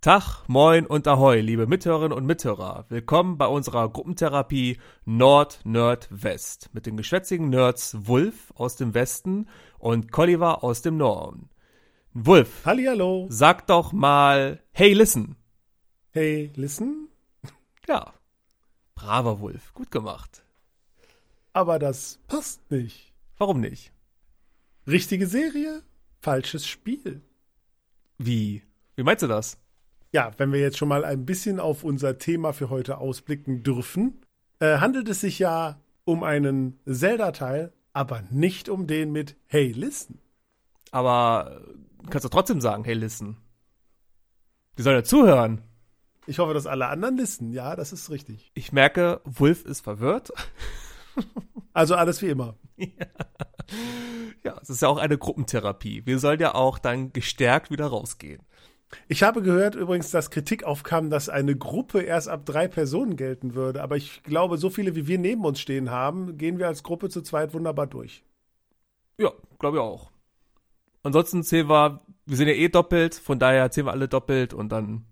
Tag, moin und ahoi, liebe Mithörerinnen und Mithörer. Willkommen bei unserer Gruppentherapie Nord-Nord-West mit den geschwätzigen Nerds Wulf aus dem Westen und Colliver aus dem Norden. Wulf, Hallihallo. Sag doch mal, hey, listen. Hey, listen? Ja, braver Wulf, gut gemacht. Aber das passt nicht. Warum nicht? Richtige Serie, falsches Spiel. Wie? Wie meinst du das? Ja, wenn wir jetzt schon mal ein bisschen auf unser Thema für heute ausblicken dürfen, handelt es sich ja um einen Zelda-Teil, aber nicht um den mit Hey, listen. Aber kannst du trotzdem sagen, hey, listen. Die sollen ja zuhören. Ich hoffe, dass alle anderen listen. Ja, das ist richtig. Ich merke, Wulf ist verwirrt. Also alles wie immer. Ja, es ist ja auch eine Gruppentherapie. Wir sollen ja auch dann gestärkt wieder rausgehen. Ich habe gehört übrigens, dass Kritik aufkam, dass eine Gruppe erst ab 3 Personen gelten würde. Aber ich glaube, so viele wie wir neben uns stehen haben, gehen wir als Gruppe zu zweit wunderbar durch. Ja, glaube ich auch. Ansonsten zählen wir sind ja eh doppelt, von daher zählen wir alle doppelt und dann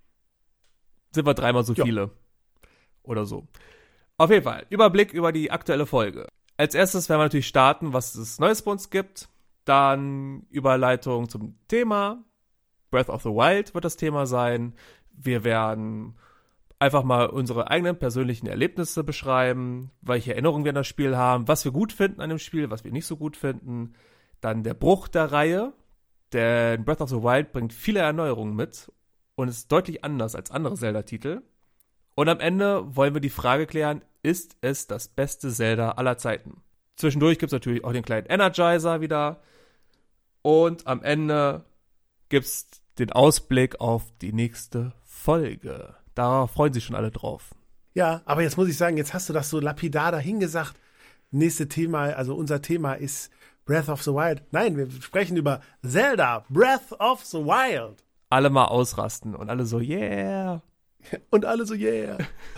sind wir 3-mal so viele. Oder so. Auf jeden Fall, Überblick über die aktuelle Folge. Als erstes werden wir natürlich starten, was es Neues bei uns gibt. Dann Überleitung zum Thema. Breath of the Wild wird das Thema sein. Wir werden einfach mal unsere eigenen persönlichen Erlebnisse beschreiben, welche Erinnerungen wir an das Spiel haben, was wir gut finden an dem Spiel, was wir nicht so gut finden. Dann der Bruch der Reihe, denn Breath of the Wild bringt viele Erneuerungen mit und ist deutlich anders als andere Zelda-Titel. Und am Ende wollen wir die Frage klären, ist es das beste Zelda aller Zeiten? Zwischendurch gibt es natürlich auch den kleinen Energizer wieder. Und am Ende gibt es den Ausblick auf die nächste Folge. Da freuen sich schon alle drauf. Ja, aber jetzt muss ich sagen, jetzt hast du das so lapidar dahingesagt. Nächste Thema, also unser Thema ist Breath of the Wild. Nein, wir sprechen über Zelda, Breath of the Wild. Alle mal ausrasten und alle so, yeah. Und alle so, yeah.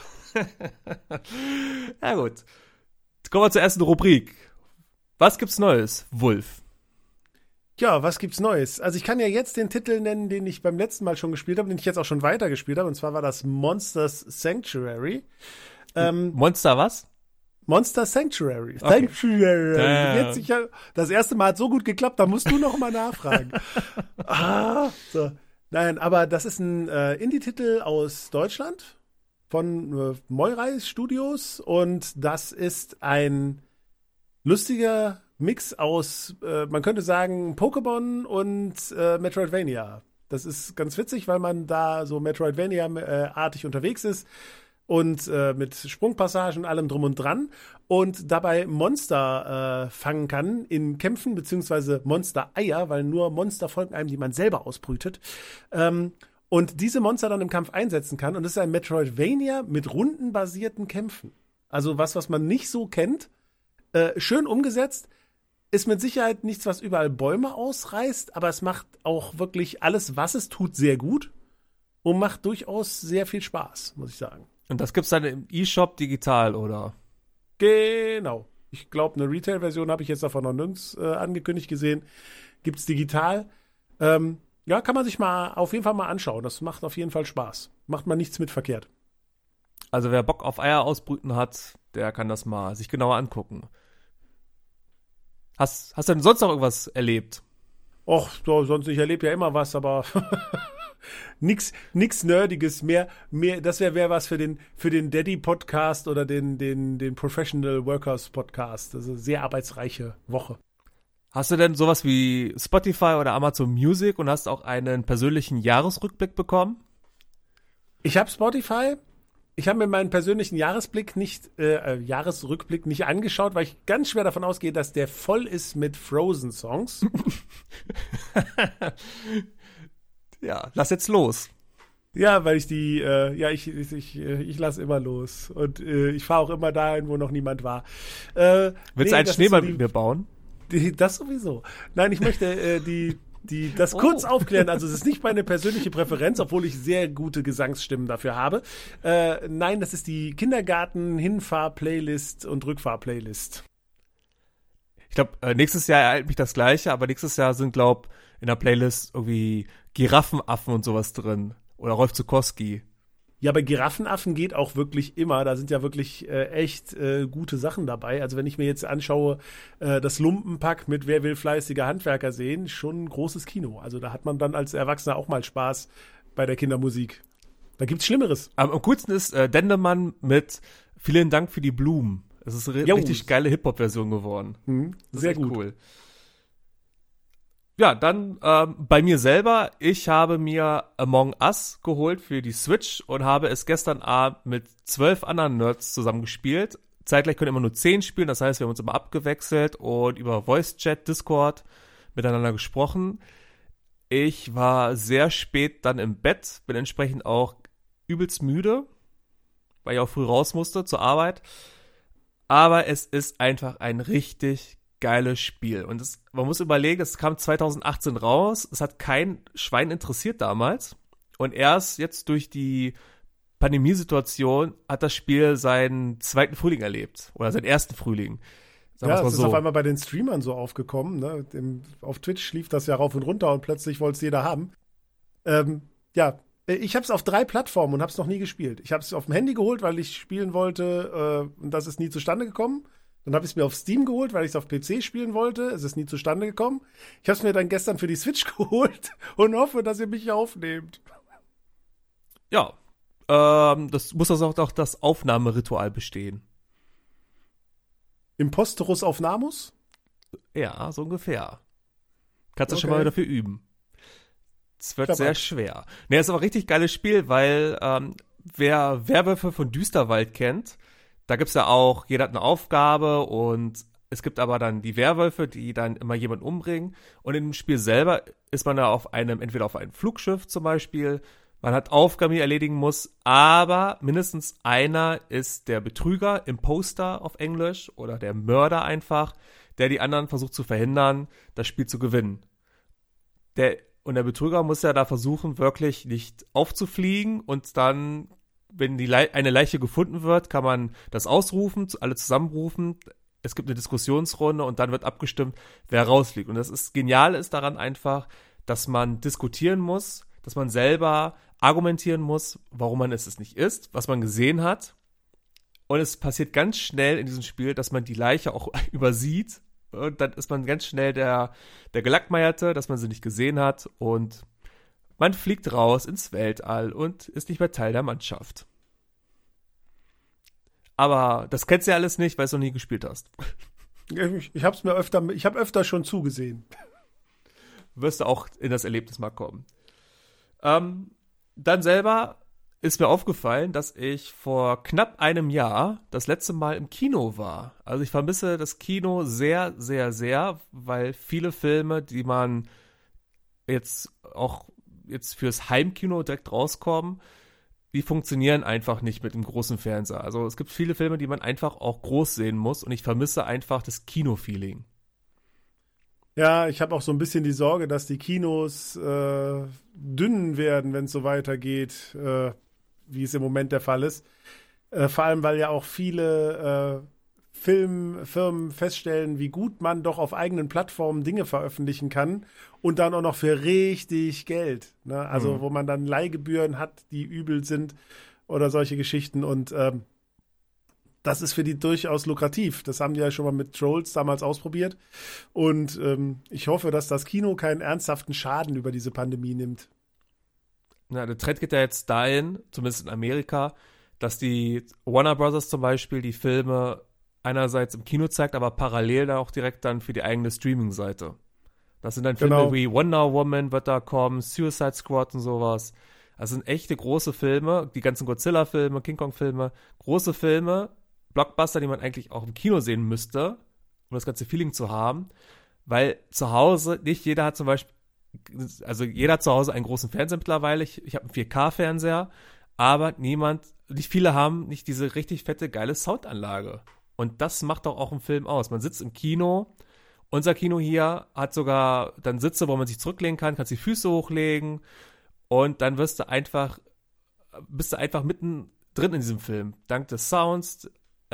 Ja gut. Jetzt kommen wir zur ersten Rubrik. Was gibt's Neues, Wulf? Ja, was gibt's Neues? Also ich kann ja jetzt den Titel nennen, den ich beim letzten Mal schon gespielt habe, den ich jetzt auch schon weitergespielt habe. Und zwar war das Monsters Sanctuary. Monster was? Monster Sanctuary. Okay. Sanctuary. Jetzt sicher, das erste Mal hat so gut geklappt, da musst du noch mal nachfragen. So. Nein, aber das ist ein Indie-Titel aus Deutschland von Moirai Studios und das ist ein lustiger Mix aus, man könnte sagen, Pokémon und Metroidvania. Das ist ganz witzig, weil man da so Metroidvania-artig unterwegs ist und mit Sprungpassagen und allem drum und dran und dabei Monster fangen kann in Kämpfen, beziehungsweise Monster-Eier, weil nur Monster folgen einem, die man selber ausbrütet. Und diese Monster dann im Kampf einsetzen kann. Und es ist ein Metroidvania mit rundenbasierten Kämpfen. Also was man nicht so kennt. Schön umgesetzt. Ist mit Sicherheit nichts, was überall Bäume ausreißt, aber es macht auch wirklich alles, was es tut, sehr gut und macht durchaus sehr viel Spaß, muss ich sagen. Und das gibt's dann im eShop digital, oder? Genau. Ich glaube, eine Retail-Version habe ich jetzt davon noch nirgends angekündigt gesehen. Gibt's digital. Ja, kann man sich mal auf jeden Fall mal anschauen. Das macht auf jeden Fall Spaß. Macht man nichts mit verkehrt. Also wer Bock auf Eier ausbrüten hat, der kann das mal sich genauer angucken. Hast du denn sonst noch irgendwas erlebt? Och, so, sonst ich erlebe ja immer was, aber nix Nerdiges mehr. Das wäre was für den Daddy-Podcast oder den Professional Workers Podcast. Das ist eine sehr arbeitsreiche Woche. Hast du denn sowas wie Spotify oder Amazon Music und hast auch einen persönlichen Jahresrückblick bekommen? Ich habe Spotify. Ich habe mir meinen persönlichen Jahresrückblick nicht angeschaut, weil ich ganz schwer davon ausgehe, dass der voll ist mit Frozen-Songs. Ja, lass jetzt los. Ja, weil ich ich lasse immer los. Und ich fahre auch immer dahin, wo noch niemand war. Willst du einen Schneemann mit mir bauen? Das sowieso. Nein, ich möchte das kurz aufklären. Also es ist nicht meine persönliche Präferenz, obwohl ich sehr gute Gesangsstimmen dafür habe. Nein, das ist die Kindergarten-Hinfahr-Playlist und Rückfahr-Playlist. Ich glaube, nächstes Jahr ereilt mich das Gleiche, aber nächstes Jahr sind, in der Playlist irgendwie Giraffenaffen und sowas drin. Oder Rolf Zukowski. Ja, bei Giraffenaffen geht auch wirklich immer. Da sind ja wirklich echt gute Sachen dabei. Also wenn ich mir jetzt anschaue, das Lumpenpack mit Wer will fleißige Handwerker sehen, schon ein großes Kino. Also da hat man dann als Erwachsener auch mal Spaß bei der Kindermusik. Da gibt's Schlimmeres. Am coolsten ist Dendemann mit Vielen Dank für die Blumen. Es ist eine richtig geile Hip-Hop-Version geworden. Sehr gut. Cool. Ja, dann bei mir selber. Ich habe mir Among Us geholt für die Switch und habe es gestern Abend mit 12 anderen Nerds zusammen gespielt. Zeitgleich können immer nur 10 spielen, das heißt, wir haben uns immer abgewechselt und über Voice-Chat, Discord miteinander gesprochen. Ich war sehr spät dann im Bett, bin entsprechend auch übelst müde, weil ich auch früh raus musste zur Arbeit. Aber es ist einfach ein richtig geiles Spiel. Und man muss überlegen, es kam 2018 raus, es hat kein Schwein interessiert damals. Und erst jetzt durch die Pandemiesituation hat das Spiel seinen zweiten Frühling erlebt. Oder seinen ersten Frühling. Ja, es ist auf einmal bei den Streamern so aufgekommen. Ne? Auf Twitch lief das ja rauf und runter und plötzlich wollte es jeder haben. Ich habe es auf 3 Plattformen und habe es noch nie gespielt. Ich habe es auf dem Handy geholt, weil ich spielen wollte und das ist nie zustande gekommen. Dann habe ich es mir auf Steam geholt, weil ich es auf PC spielen wollte. Es ist nie zustande gekommen. Ich habe es mir dann gestern für die Switch geholt und hoffe, dass ihr mich hier aufnehmt. Ja, das muss also auch das Aufnahmeritual bestehen. Imposterus auf Namus? Ja, so ungefähr. Kannst du schon mal dafür üben. Es wird sehr schwer. Ne, ist aber ein richtig geiles Spiel, weil wer Werwölfe von Düsterwald kennt, da gibt's ja auch, jeder hat eine Aufgabe und es gibt aber dann die Werwölfe, die dann immer jemanden umbringen. Und im Spiel selber ist man da entweder auf einem Flugschiff zum Beispiel, man hat Aufgaben, die erledigen muss, aber mindestens einer ist der Betrüger, Imposter auf Englisch, oder der Mörder einfach, der die anderen versucht zu verhindern, das Spiel zu gewinnen. Und der Betrüger muss ja da versuchen, wirklich nicht aufzufliegen und dann, wenn eine Leiche gefunden wird, kann man das ausrufen, alle zusammenrufen. Es gibt eine Diskussionsrunde und dann wird abgestimmt, wer rausfliegt. Und Geniale ist daran einfach, dass man diskutieren muss, dass man selber argumentieren muss, warum man es nicht ist, was man gesehen hat. Und es passiert ganz schnell in diesem Spiel, dass man die Leiche auch übersieht. Und dann ist man ganz schnell der Gelackmeierte, dass man sie nicht gesehen hat. Und man fliegt raus ins Weltall und ist nicht mehr Teil der Mannschaft. Aber das kennst du ja alles nicht, weil du es noch nie gespielt hast. Ich habe öfter schon zugesehen. Wirst du auch in das Erlebnis mal kommen. Dann selber ist mir aufgefallen, dass ich vor knapp einem Jahr das letzte Mal im Kino war. Also ich vermisse das Kino sehr, sehr, sehr, weil viele Filme, die man jetzt fürs Heimkino direkt rauskommen, die funktionieren einfach nicht mit dem großen Fernseher. Also es gibt viele Filme, die man einfach auch groß sehen muss und ich vermisse einfach das Kino-Feeling. Ja, ich habe auch so ein bisschen die Sorge, dass die Kinos dünn werden, wenn es so weitergeht, wie es im Moment der Fall ist. Vor allem, weil ja auch viele Filmfirmen feststellen, wie gut man doch auf eigenen Plattformen Dinge veröffentlichen kann und dann auch noch für richtig Geld. Ne? Also wo man dann Leihgebühren hat, die übel sind oder solche Geschichten. Und das ist für die durchaus lukrativ. Das haben die ja schon mal mit Trolls damals ausprobiert. Und ich hoffe, dass das Kino keinen ernsthaften Schaden über diese Pandemie nimmt. Na, der Trend geht ja jetzt dahin, zumindest in Amerika, dass die Warner Brothers zum Beispiel die Filme einerseits im Kino zeigt, aber parallel dann auch direkt dann für die eigene Streaming-Seite. Das sind dann Filme wie Wonder Woman wird da kommen, Suicide Squad und sowas. Das sind echte große Filme, die ganzen Godzilla-Filme, King Kong-Filme, große Filme, Blockbuster, die man eigentlich auch im Kino sehen müsste, um das ganze Feeling zu haben, weil zu Hause, nicht jeder hat zum Beispiel, also jeder hat zu Hause einen großen Fernseher mittlerweile, ich habe einen 4K-Fernseher, aber nicht viele haben nicht diese richtig fette, geile Soundanlage. Und das macht doch auch einen Film aus. Man sitzt im Kino, unser Kino hier hat sogar dann Sitze, wo man sich zurücklehnen kann, kannst die Füße hochlegen und dann bist du einfach mitten drin in diesem Film. Dank des Sounds,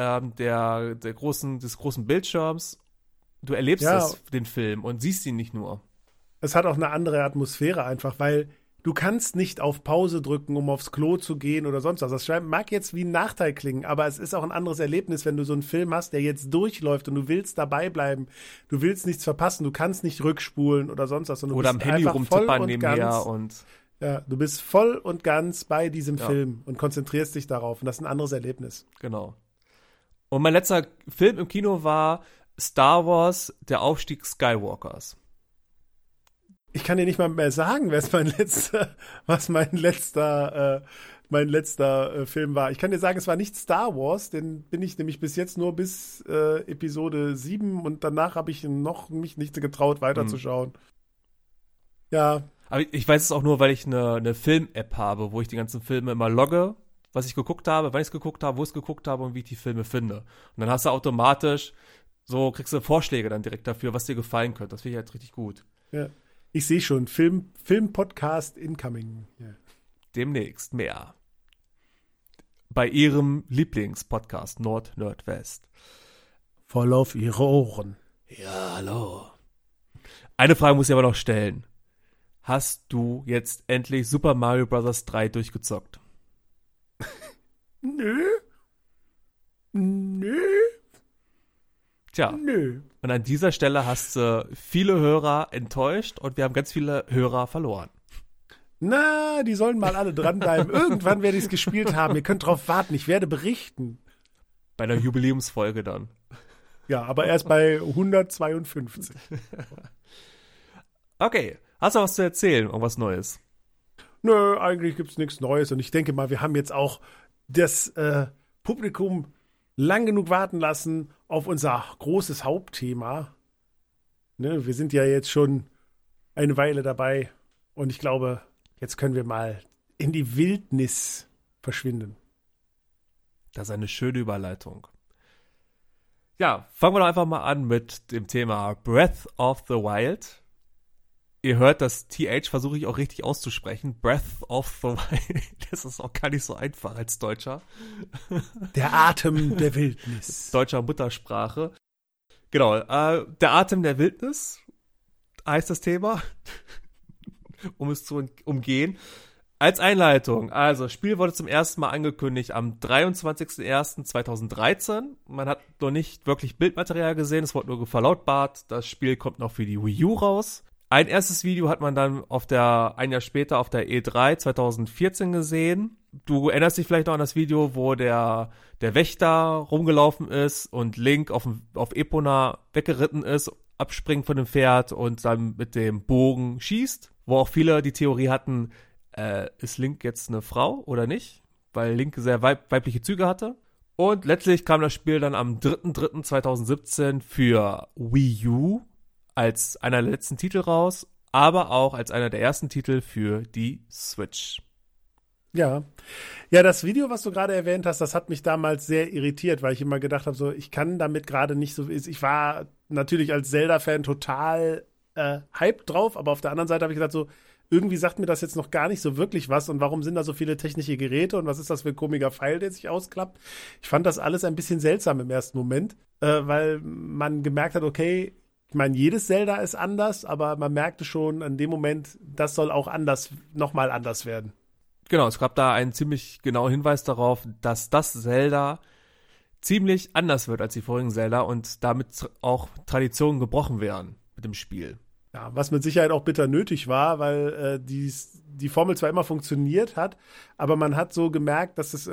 des großen Bildschirms. Du erlebst den Film und siehst ihn nicht nur. Es hat auch eine andere Atmosphäre einfach, weil du kannst nicht auf Pause drücken, um aufs Klo zu gehen oder sonst was. Das mag jetzt wie ein Nachteil klingen, aber es ist auch ein anderes Erlebnis, wenn du so einen Film hast, der jetzt durchläuft und du willst dabei bleiben. Du willst nichts verpassen, du kannst nicht rückspulen oder sonst was. Oder am Handy rumtippern nebenher und ja, du bist voll und ganz bei diesem Film und konzentrierst dich darauf. Und das ist ein anderes Erlebnis. Genau. Und mein letzter Film im Kino war Star Wars, der Aufstieg Skywalkers. Ich kann dir nicht mal mehr sagen, was mein letzter Film war. Ich kann dir sagen, es war nicht Star Wars, den bin ich nämlich bis jetzt nur bis Episode 7 und danach habe ich mich nicht getraut, weiterzuschauen. Ja. Aber ich weiß es auch nur, weil ich eine Film-App habe, wo ich die ganzen Filme immer logge, was ich geguckt habe, wann ich es geguckt habe, wo ich es geguckt habe und wie ich die Filme finde. Und dann hast du automatisch, kriegst du Vorschläge dann direkt dafür, was dir gefallen könnte. Das finde ich halt richtig gut. Ja. Ich sehe schon, Film-Podcast incoming. Yeah. Demnächst mehr. Bei Ihrem Lieblingspodcast Nord, Nerd, West. Voll auf Ihre Ohren. Ja, hallo. Eine Frage muss ich aber noch stellen. Hast du jetzt endlich Super Mario Bros. 3 durchgezockt? Nö. Tja. Nö. Und an dieser Stelle hast du viele Hörer enttäuscht und wir haben ganz viele Hörer verloren. Na, die sollen mal alle dranbleiben. Irgendwann werde ich es gespielt haben. Ihr könnt drauf warten. Ich werde berichten. Bei einer Jubiläumsfolge dann. Ja, aber erst bei 152. Okay. Hast du was zu erzählen? Irgendwas Neues? Nö, eigentlich gibt's nichts Neues. Und ich denke mal, wir haben jetzt auch das Publikum lang genug warten lassen auf unser großes Hauptthema. Ne, wir sind ja jetzt schon eine Weile dabei. Und ich glaube, jetzt können wir mal in die Wildnis verschwinden. Das ist eine schöne Überleitung. Ja, fangen wir doch einfach mal an mit dem Thema Breath of the Wild. Ihr hört, das TH versuche ich auch richtig auszusprechen. Breath of the Wild. Das ist auch gar nicht so einfach als Deutscher. Der Atem der Wildnis. Deutscher Muttersprache. Genau, der Atem der Wildnis heißt das Thema. Um es zu umgehen. Als Einleitung, also das Spiel wurde zum ersten Mal angekündigt am 23.01.2013. Man hat noch nicht wirklich Bildmaterial gesehen, es wurde nur verlautbart. Das Spiel kommt noch für die Wii U raus. Ein erstes Video hat man dann ein Jahr später auf der E3 2014 gesehen. Du erinnerst dich vielleicht noch an das Video, wo der Wächter rumgelaufen ist und Link auf Epona weggeritten ist, abspringt von dem Pferd und dann mit dem Bogen schießt. Wo auch viele die Theorie hatten, ist Link jetzt eine Frau oder nicht? Weil Link sehr weibliche Züge hatte. Und letztlich kam das Spiel dann am 3.3.2017 für Wii U als einer der letzten Titel raus, aber auch als einer der ersten Titel für die Switch. Ja, das Video, was du gerade erwähnt hast, das hat mich damals sehr irritiert, weil ich immer gedacht habe, so, ich kann damit gerade nicht so, ich war natürlich als Zelda-Fan total hyped drauf, aber auf der anderen Seite habe ich gedacht, so, irgendwie sagt mir das jetzt noch gar nicht so wirklich was und warum sind da so viele technische Geräte und was ist das für ein komischer Pfeil, der sich ausklappt? Ich fand das alles ein bisschen seltsam im ersten Moment, weil man gemerkt hat, okay, ich meine, jedes Zelda ist anders, aber man merkte schon an dem Moment, das soll auch nochmal anders werden. Genau, es gab da einen ziemlich genauen Hinweis darauf, dass das Zelda ziemlich anders wird als die vorigen Zelda und damit auch Traditionen gebrochen werden mit dem Spiel. Ja, was mit Sicherheit auch bitter nötig war, weil die Formel zwar immer funktioniert hat, aber man hat so gemerkt, dass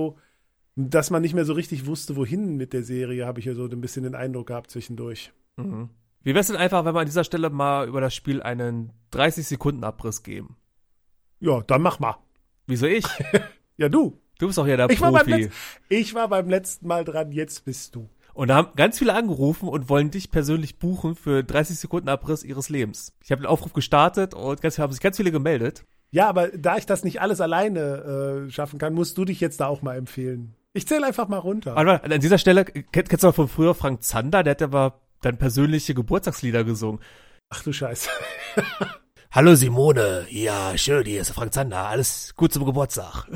man nicht mehr so richtig wusste, wohin mit der Serie, habe ich ja so ein bisschen den Eindruck gehabt zwischendurch. Mhm. Wie wär's denn einfach, wenn wir an dieser Stelle mal über das Spiel einen 30-Sekunden-Abriss geben? Ja, dann mach mal. Wieso ich? Ja, du. Du bist auch ja der Profi. Ich war beim letzten Mal dran, jetzt bist du. Und da haben ganz viele angerufen und wollen dich persönlich buchen für 30 Sekunden Abriss ihres Lebens. Ich habe den Aufruf gestartet und haben sich ganz viele gemeldet. Ja, aber da ich das nicht alles alleine schaffen kann, musst du dich jetzt da auch mal empfehlen. Ich zähle einfach mal runter. Aber an dieser Stelle, kennst du noch von früher Frank Zander? Der hat aber dann persönliche Geburtstagslieder gesungen. Ach du Scheiße. Hallo Simone, ja schön, hier ist Frank Zander, alles gut zum Geburtstag.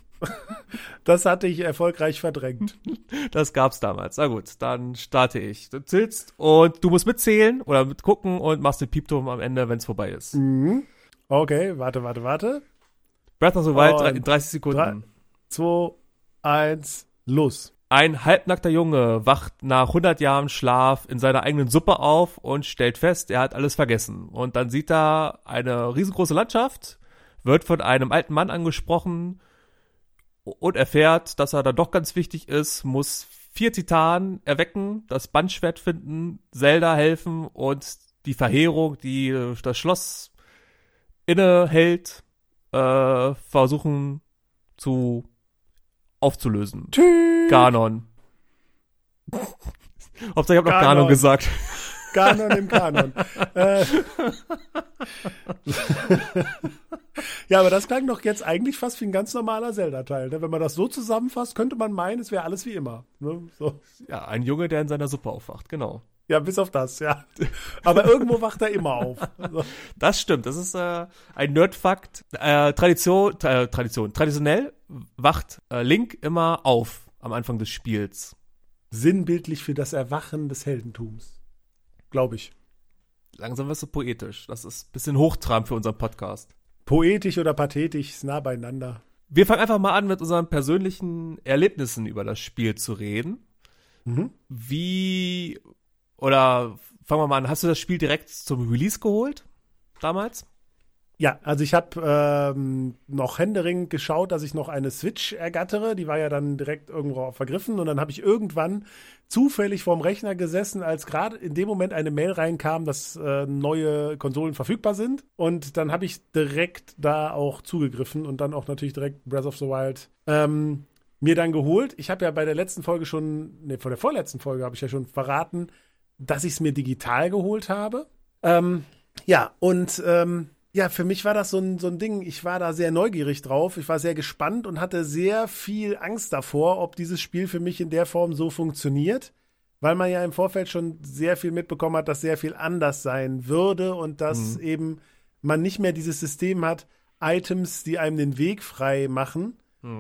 Das hatte ich erfolgreich verdrängt. Das gab's damals. Na gut, dann starte ich. Du zählst und du musst mitzählen oder mitgucken und machst den Piepton am Ende, wenn's vorbei ist. Mhm. Okay, warte. Breath of the Wild in 30 Sekunden. 3, 2, 1, los. Ein halbnackter Junge wacht nach 100 Jahren Schlaf in seiner eigenen Suppe auf und stellt fest, er hat alles vergessen. Und dann sieht er eine riesengroße Landschaft, wird von einem alten Mann angesprochen und erfährt, dass er dann doch ganz wichtig ist, muss 4 Titanen erwecken, das Bandschwert finden, Zelda helfen und die Verheerung, die das Schloss innehält, versuchen aufzulösen. Ganon. Hauptsache, ich habe noch Ganon gesagt. Ganon im Kanon. Ja, aber das klang doch jetzt eigentlich fast wie ein ganz normaler Zelda-Teil. Ne? Wenn man das so zusammenfasst, könnte man meinen, es wäre alles wie immer. Ne? So. Ja, ein Junge, der in seiner Suppe aufwacht, genau. Ja, bis auf das, ja. Aber irgendwo wacht er immer auf. So. Das stimmt, das ist ein Nerdfakt. Traditionell wacht Link immer auf am Anfang des Spiels. Sinnbildlich für das Erwachen des Heldentums. Glaube ich. Langsam wirst du poetisch. Das ist ein bisschen hochtrabend für unseren Podcast. Poetisch oder pathetisch, ist nah beieinander. Wir fangen einfach mal an, mit unseren persönlichen Erlebnissen über das Spiel zu reden. Mhm. Oder fangen wir mal an, hast du das Spiel direkt zum Release geholt damals? Ja, also ich habe noch händeringend geschaut, dass ich noch eine Switch ergattere. Die war ja dann direkt irgendwo vergriffen. Und dann habe ich irgendwann zufällig vorm Rechner gesessen, als gerade in dem Moment eine Mail reinkam, dass neue Konsolen verfügbar sind. Und dann habe ich direkt da auch zugegriffen und dann auch natürlich direkt Breath of the Wild mir dann geholt. Ich habe ja bei der letzten Folge vor der vorletzten Folge habe ich ja schon verraten, dass ich es mir digital geholt habe. Für mich war das so ein Ding, ich war da sehr neugierig drauf, ich war sehr gespannt und hatte sehr viel Angst davor, ob dieses Spiel für mich in der Form so funktioniert, weil man ja im Vorfeld schon sehr viel mitbekommen hat, dass sehr viel anders sein würde und dass eben man nicht mehr dieses System hat, Items, die einem den Weg frei machen.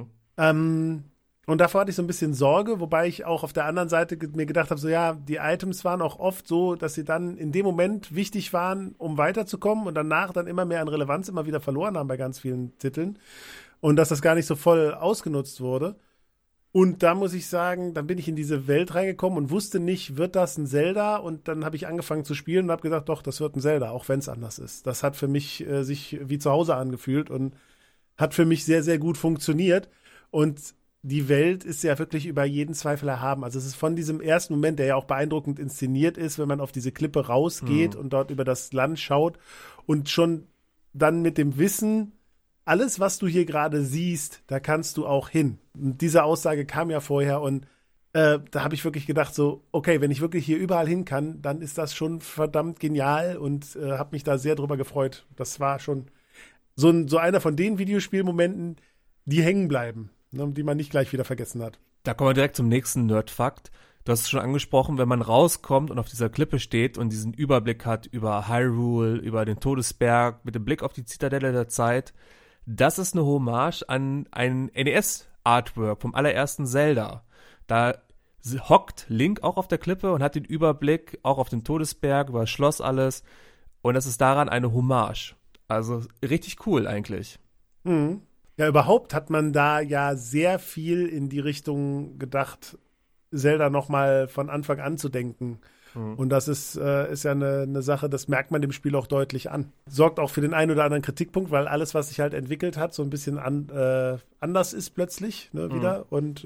Und davor hatte ich so ein bisschen Sorge, wobei ich auch auf der anderen Seite mir gedacht habe, so ja, die Items waren auch oft so, dass sie dann in dem Moment wichtig waren, um weiterzukommen und danach dann immer mehr an Relevanz immer wieder verloren haben bei ganz vielen Titeln und dass das gar nicht so voll ausgenutzt wurde. Und da muss ich sagen, dann bin ich in diese Welt reingekommen und wusste nicht, wird das ein Zelda? Und dann habe ich angefangen zu spielen und habe gesagt, doch, das wird ein Zelda, auch wenn es anders ist. Das hat für mich sich wie zu Hause angefühlt und hat für mich sehr, sehr gut funktioniert. Und die Welt ist ja wirklich über jeden Zweifel erhaben. Also es ist von diesem ersten Moment, der ja auch beeindruckend inszeniert ist, wenn man auf diese Klippe rausgeht und dort über das Land schaut und schon dann mit dem Wissen, alles, was du hier gerade siehst, da kannst du auch hin. Und diese Aussage kam ja vorher und da habe ich wirklich gedacht so, okay, wenn ich wirklich hier überall hin kann, dann ist das schon verdammt genial und habe mich da sehr drüber gefreut. Das war schon so einer von den Videospielmomenten, die hängen bleiben. Die man nicht gleich wieder vergessen hat. Da kommen wir direkt zum nächsten Nerdfakt. Du hast es schon angesprochen, wenn man rauskommt und auf dieser Klippe steht und diesen Überblick hat über Hyrule, über den Todesberg, mit dem Blick auf die Zitadelle der Zeit, das ist eine Hommage an ein NES-Artwork vom allerersten Zelda. Da hockt Link auch auf der Klippe und hat den Überblick auch auf den Todesberg, über das Schloss alles. Und das ist daran eine Hommage. Also richtig cool eigentlich. Mhm. Ja, überhaupt hat man da ja sehr viel in die Richtung gedacht, Zelda nochmal von Anfang an zu denken. Und das ist ja eine Sache, das merkt man dem Spiel auch deutlich an. Sorgt auch für den einen oder anderen Kritikpunkt, weil alles, was sich halt entwickelt hat, so ein bisschen anders ist plötzlich wieder. Und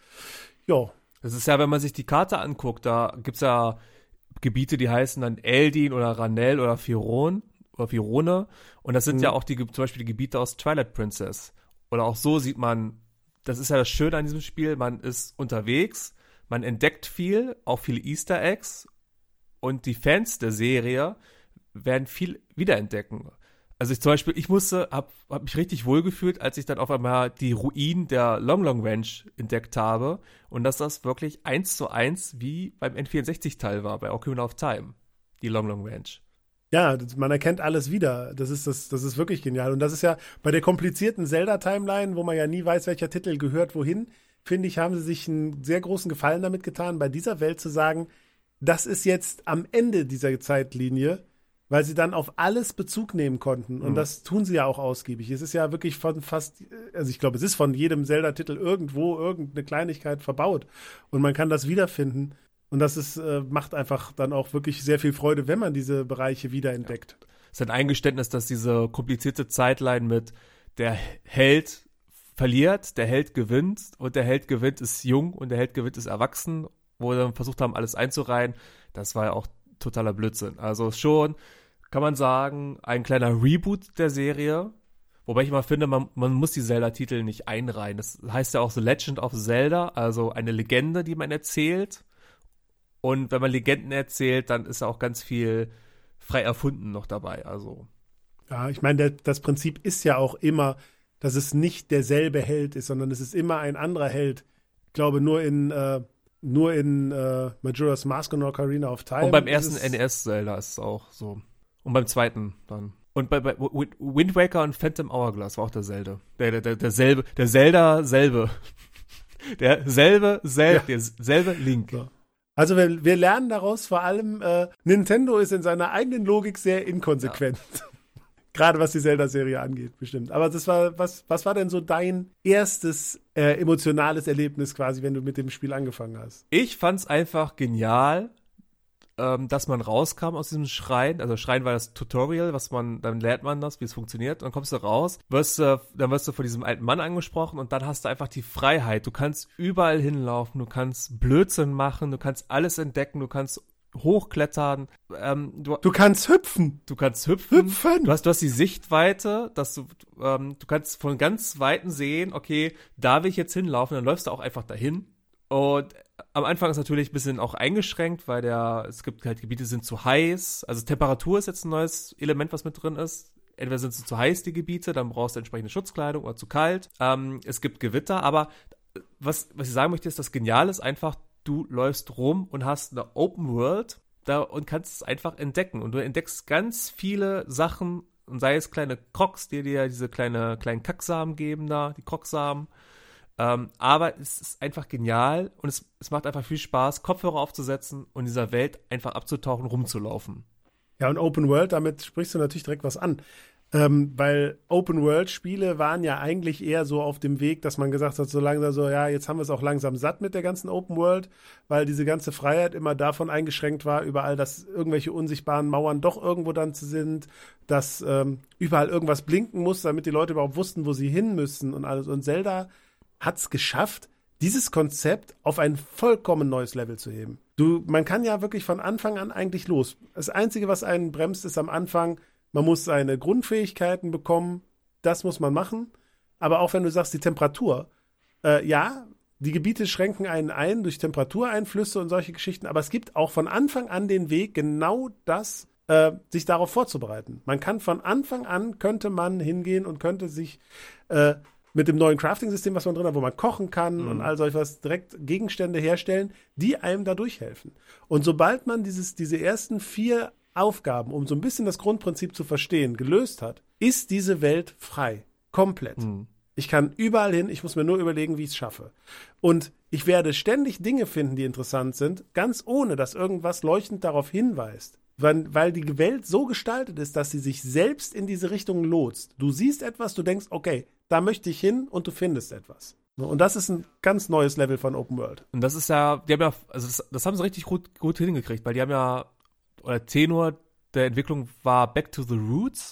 ja. Das ist ja, wenn man sich die Karte anguckt, da gibt's ja Gebiete, die heißen dann Eldin oder Ranel oder Firone. Und das sind ja auch zum Beispiel die Gebiete aus Twilight Princess. Oder auch so sieht man, das ist ja das Schöne an diesem Spiel, man ist unterwegs, man entdeckt viel, auch viele Easter Eggs und die Fans der Serie werden viel wiederentdecken. Also hab mich richtig wohlgefühlt, als ich dann auf einmal die Ruinen der Long Long Ranch entdeckt habe und dass das wirklich 1:1 wie beim N64-Teil war, bei Ocarina of Time, die Long Long Ranch. Ja, man erkennt alles wieder. Das ist wirklich genial. Und das ist ja bei der komplizierten Zelda-Timeline, wo man ja nie weiß, welcher Titel gehört wohin, finde ich, haben sie sich einen sehr großen Gefallen damit getan, bei dieser Welt zu sagen, das ist jetzt am Ende dieser Zeitlinie weil sie dann auf alles Bezug nehmen konnten. Und das tun sie ja auch ausgiebig. Es ist ja wirklich von fast, also ich glaube, es ist von jedem Zelda-Titel irgendwo irgendeine Kleinigkeit verbaut. Und man kann das wiederfinden. Und das ist, macht einfach dann auch wirklich sehr viel Freude, wenn man diese Bereiche wiederentdeckt. Ja. Es ist ein Eingeständnis, dass diese komplizierte Zeitline mit der Held verliert, der Held gewinnt und der Held gewinnt ist jung und der Held gewinnt ist erwachsen, wo wir dann versucht haben, alles einzureihen, das war ja auch totaler Blödsinn. Also schon, kann man sagen, ein kleiner Reboot der Serie, wobei ich immer finde, man muss die Zelda-Titel nicht einreihen. Das heißt ja auch The Legend of Zelda, also eine Legende, die man erzählt. Und wenn man Legenden erzählt, dann ist ja auch ganz viel frei erfunden noch dabei. Also. Ja, ich meine, das Prinzip ist ja auch immer, dass es nicht derselbe Held ist, sondern es ist immer ein anderer Held. Ich glaube, nur in Majora's Mask und Ocarina of Time. Und beim ersten NES-Zelda ist es auch so. Und beim zweiten dann. Und bei Wind Waker und Phantom Hourglass war auch derselbe. Derselbe. Derselbe Link. Ja. Also wir lernen daraus vor allem, Nintendo ist in seiner eigenen Logik sehr inkonsequent. Ja. Gerade was die Zelda-Serie angeht, bestimmt. Aber das war, was war denn so dein erstes emotionales Erlebnis quasi, wenn du mit dem Spiel angefangen hast? Ich fand's einfach genial, dass man rauskam aus diesem Schrein. Also Schrein war das Tutorial, dann lernt man das, wie es funktioniert. Dann kommst du raus, dann wirst du von diesem alten Mann angesprochen und dann hast du einfach die Freiheit. Du kannst überall hinlaufen, du kannst Blödsinn machen, du kannst alles entdecken, du kannst hochklettern. Du kannst hüpfen. Du kannst hüpfen. Du hast die Sichtweite, dass du kannst von ganz Weitem sehen, okay, da will ich jetzt hinlaufen, dann läufst du auch einfach dahin. Und am Anfang ist natürlich ein bisschen auch eingeschränkt, weil es gibt halt Gebiete, die sind zu heiß. Also Temperatur ist jetzt ein neues Element, was mit drin ist. Entweder sind sie zu heiß, die Gebiete, dann brauchst du entsprechende Schutzkleidung, oder zu kalt. Es gibt Gewitter, aber was ich sagen möchte, ist, das Geniale ist einfach, du läufst rum und hast eine Open World und kannst es einfach entdecken. Und du entdeckst ganz viele Sachen, und sei es kleine Crocs, die dir diese kleinen Kacksamen geben da, die Krogsamen. Aber es ist einfach genial und es macht einfach viel Spaß, Kopfhörer aufzusetzen und in dieser Welt einfach abzutauchen, rumzulaufen. Ja, und Open World, damit sprichst du natürlich direkt was an. Weil Open-World-Spiele waren ja eigentlich eher so auf dem Weg, dass man gesagt hat, so langsam so, ja, jetzt haben wir es auch langsam satt mit der ganzen Open-World, weil diese ganze Freiheit immer davon eingeschränkt war, überall, dass irgendwelche unsichtbaren Mauern doch irgendwo dann sind, dass überall irgendwas blinken muss, damit die Leute überhaupt wussten, wo sie hin müssen und alles. Und Zelda hat es geschafft, dieses Konzept auf ein vollkommen neues Level zu heben. Man kann ja wirklich von Anfang an eigentlich los. Das Einzige, was einen bremst, ist am Anfang, man muss seine Grundfähigkeiten bekommen, das muss man machen. Aber auch wenn du sagst, die Temperatur, ja, die Gebiete schränken einen ein durch Temperatureinflüsse und solche Geschichten, aber es gibt auch von Anfang an den Weg, genau das, sich darauf vorzubereiten. Man kann von Anfang an, könnte man hingehen und könnte sich mit dem neuen Crafting-System, was man drin hat, wo man kochen kann und all solch was, direkt Gegenstände herstellen, die einem da durchhelfen. Und sobald man diese ersten 4 Aufgaben, um so ein bisschen das Grundprinzip zu verstehen, gelöst hat, ist diese Welt frei. Komplett. Ich kann überall hin, ich muss mir nur überlegen, wie ich es schaffe. Und ich werde ständig Dinge finden, die interessant sind, ganz ohne, dass irgendwas leuchtend darauf hinweist. Weil die Welt so gestaltet ist, dass sie sich selbst in diese Richtung lotst. Du siehst etwas, du denkst, okay, da möchte ich hin und du findest etwas. Und das ist ein ganz neues Level von Open World. Und das ist ja, die haben ja, also das haben sie richtig gut hingekriegt, weil die haben ja, oder Tenor der Entwicklung war Back to the Roots.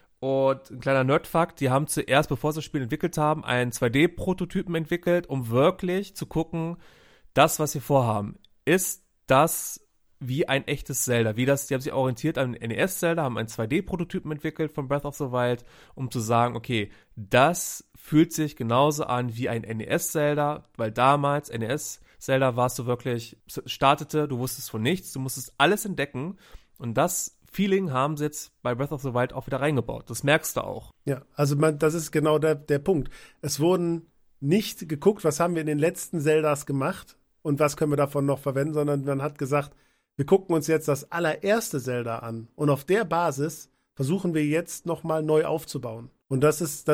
Und ein kleiner Nerdfakt, die haben zuerst, bevor sie das Spiel entwickelt haben, einen 2D-Prototypen entwickelt, um wirklich zu gucken, das, was sie vorhaben, ist das wie ein echtes Zelda. Die haben sich orientiert an NES-Zelda, haben einen 2D-Prototypen entwickelt von Breath of the Wild, um zu sagen, okay, das fühlt sich genauso an wie ein NES-Zelda, weil damals NES-Zelda warst du wirklich, startete, du wusstest von nichts, du musstest alles entdecken und das Feeling haben sie jetzt bei Breath of the Wild auch wieder reingebaut. Das merkst du auch. Ja, also das ist genau der Punkt. Es wurden nicht geguckt, was haben wir in den letzten Zeldas gemacht und was können wir davon noch verwenden, sondern man hat gesagt, wir gucken uns jetzt das allererste Zelda an und auf der Basis versuchen wir jetzt nochmal neu aufzubauen. Und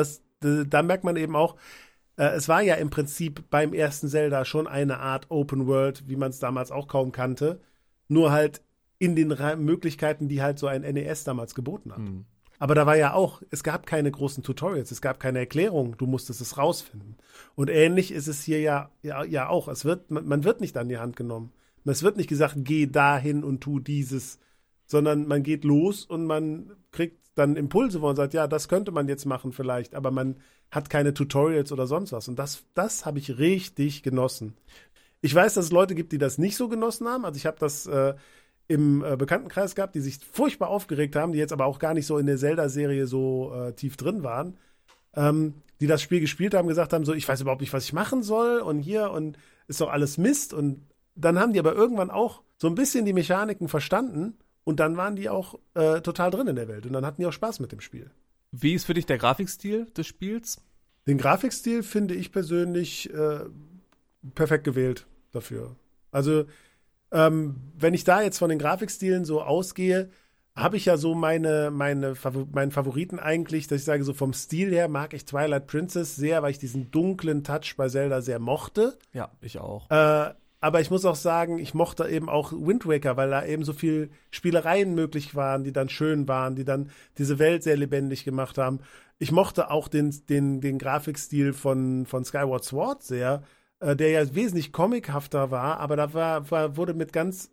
da merkt man eben auch, es war ja im Prinzip beim ersten Zelda schon eine Art Open World, wie man es damals auch kaum kannte, nur halt in den Möglichkeiten, die halt so ein NES damals geboten hat. Mhm. Aber da war ja auch, es gab keine großen Tutorials, es gab keine Erklärung, du musstest es rausfinden. Und ähnlich ist es hier ja auch. Man wird nicht an die Hand genommen. Es wird nicht gesagt, geh dahin und tu dieses, sondern man geht los und man kriegt dann Impulse, wo man sagt, ja, das könnte man jetzt machen vielleicht, aber man hat keine Tutorials oder sonst was. Und das habe ich richtig genossen. Ich weiß, dass es Leute gibt, die das nicht so genossen haben. Also ich habe das im Bekanntenkreis gehabt, die sich furchtbar aufgeregt haben, die jetzt aber auch gar nicht so in der Zelda-Serie so tief drin waren, die das Spiel gespielt haben, gesagt haben, so, ich weiß überhaupt nicht, was ich machen soll und hier und ist doch alles Mist. Und dann haben die aber irgendwann auch so ein bisschen die Mechaniken verstanden und dann waren die auch total drin in der Welt und dann hatten die auch Spaß mit dem Spiel. Wie ist für dich der Grafikstil des Spiels? Den Grafikstil finde ich persönlich perfekt gewählt dafür. Also wenn ich da jetzt von den Grafikstilen so ausgehe, habe ich ja so meinen Favoriten eigentlich, dass ich sage, so vom Stil her mag ich Twilight Princess sehr, weil ich diesen dunklen Touch bei Zelda sehr mochte. Ja, ich auch. Aber ich muss auch sagen, ich mochte eben auch Wind Waker, weil da eben so viel Spielereien möglich waren, die dann schön waren, die dann diese Welt sehr lebendig gemacht haben. Ich mochte auch den Grafikstil von Skyward Sword sehr, der ja wesentlich comichafter war, aber da wurde mit ganz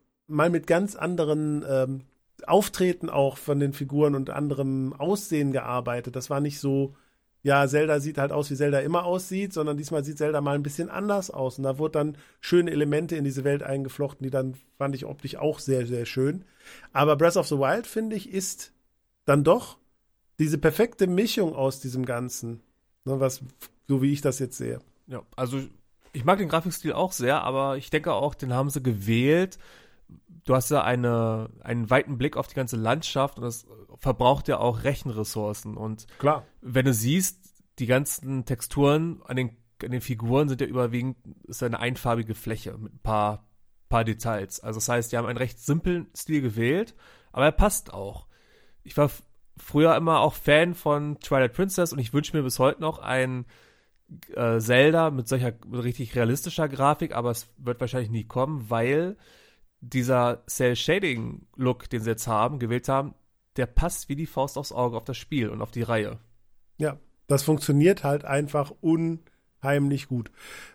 anderen Auftreten auch von den Figuren und anderem Aussehen gearbeitet. Das war nicht so, ja, Zelda sieht halt aus, wie Zelda immer aussieht, sondern diesmal sieht Zelda mal ein bisschen anders aus. Und da wurden dann schöne Elemente in diese Welt eingeflochten, die dann, fand ich optisch auch sehr, sehr schön. Aber Breath of the Wild, finde ich, ist dann doch diese perfekte Mischung aus diesem Ganzen. Ne, so wie ich das jetzt sehe. Ja, also ich mag den Grafikstil auch sehr, aber ich denke auch, den haben sie gewählt. Du hast ja einen weiten Blick auf die ganze Landschaft und das verbraucht ja auch Rechenressourcen. Und klar, wenn du siehst, die ganzen Texturen an den Figuren sind ja überwiegend ist eine einfarbige Fläche mit ein paar Details. Also das heißt, die haben einen recht simplen Stil gewählt, aber er passt auch. Ich war früher immer auch Fan von Twilight Princess und ich wünsche mir bis heute noch ein Zelda mit richtig realistischer Grafik, aber es wird wahrscheinlich nie kommen, weil dieser Cell-Shading-Look, den sie jetzt gewählt haben, der passt wie die Faust aufs Auge auf das Spiel und auf die Reihe. Ja, das funktioniert halt einfach unheimlich gut.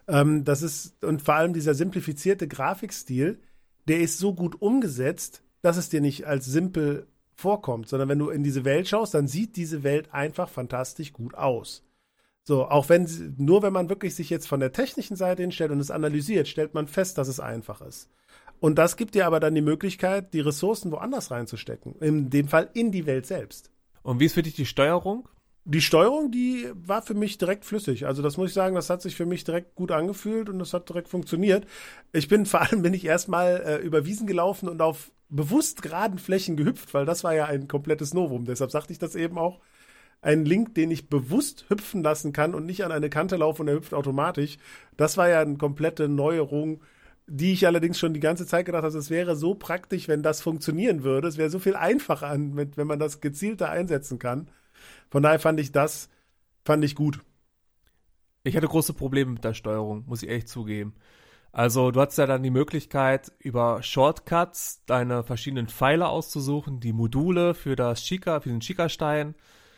Und vor allem dieser simplifizierte Grafikstil, der ist so gut umgesetzt, dass es dir nicht als simpel vorkommt, sondern wenn du in diese Welt schaust, dann sieht diese Welt einfach fantastisch gut aus. So, auch wenn man wirklich sich jetzt von der technischen Seite hinstellt und es analysiert, stellt man fest, dass es einfach ist. Und das gibt dir aber dann die Möglichkeit, die Ressourcen woanders reinzustecken. In dem Fall in die Welt selbst. Und wie ist für dich die Steuerung? Die Steuerung, die war für mich direkt flüssig. Also das muss ich sagen, das hat sich für mich direkt gut angefühlt und das hat direkt funktioniert. Vor allem bin ich erstmal über Wiesen gelaufen und auf bewusst geraden Flächen gehüpft, weil das war ja ein komplettes Novum. Deshalb sagte ich das eben auch. Ein Link, den ich bewusst hüpfen lassen kann und nicht an eine Kante laufe und er hüpft automatisch. Das war ja eine komplette Neuerung, die ich allerdings schon die ganze Zeit gedacht habe, es wäre so praktisch, wenn das funktionieren würde. Es wäre so viel einfacher, wenn man das gezielter einsetzen kann. Von daher fand ich gut. Ich hatte große Probleme mit der Steuerung, muss ich ehrlich zugeben. Also du hattest ja dann die Möglichkeit, über Shortcuts deine verschiedenen Pfeile auszusuchen, die Module für den Chica-Stein.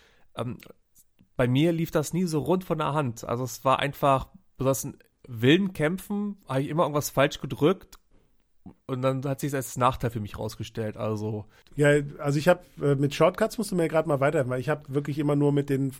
Bei mir lief das nie so rund von der Hand. Also es war einfach, besonders in wilden Kämpfen, habe ich immer irgendwas falsch gedrückt und dann hat sich das als Nachteil für mich rausgestellt. Also ja, also ich habe mit Shortcuts musst du mir gerade mal weiterhelfen, weil ich habe wirklich immer nur mit den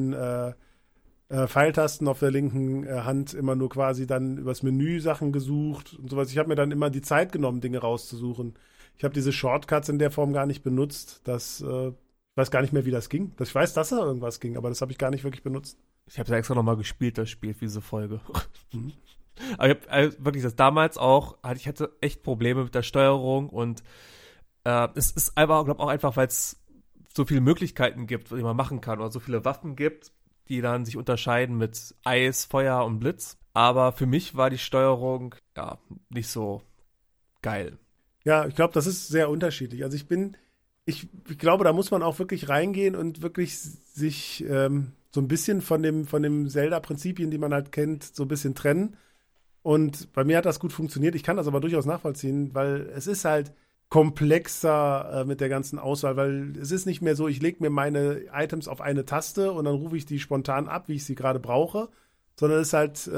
Pfeiltasten auf der linken Hand immer nur quasi dann übers Menü Sachen gesucht und sowas. Ich habe mir dann immer die Zeit genommen, Dinge rauszusuchen. Ich habe diese Shortcuts in der Form gar nicht benutzt. Ich weiß gar nicht mehr, wie das ging. Ich weiß, dass da irgendwas ging, aber das habe ich gar nicht wirklich benutzt. Ich habe es extra nochmal gespielt, das Spiel für diese Folge. Aber ich habe wirklich das damals auch, ich hatte echt Probleme mit der Steuerung und es ist einfach, glaube auch einfach, weil es so viele Möglichkeiten gibt, die man machen kann oder so viele Waffen gibt, die dann sich unterscheiden mit Eis, Feuer und Blitz. Aber für mich war die Steuerung ja nicht so geil. Ja, ich glaube, das ist sehr unterschiedlich. Also ich glaube, da muss man auch wirklich reingehen und wirklich sich so ein bisschen von dem Zelda-Prinzipien, die man halt kennt, so ein bisschen trennen. Und bei mir hat das gut funktioniert. Ich kann das aber durchaus nachvollziehen, weil es ist halt, komplexer mit der ganzen Auswahl, weil es ist nicht mehr so, ich lege mir meine Items auf eine Taste und dann rufe ich die spontan ab, wie ich sie gerade brauche, sondern es ist halt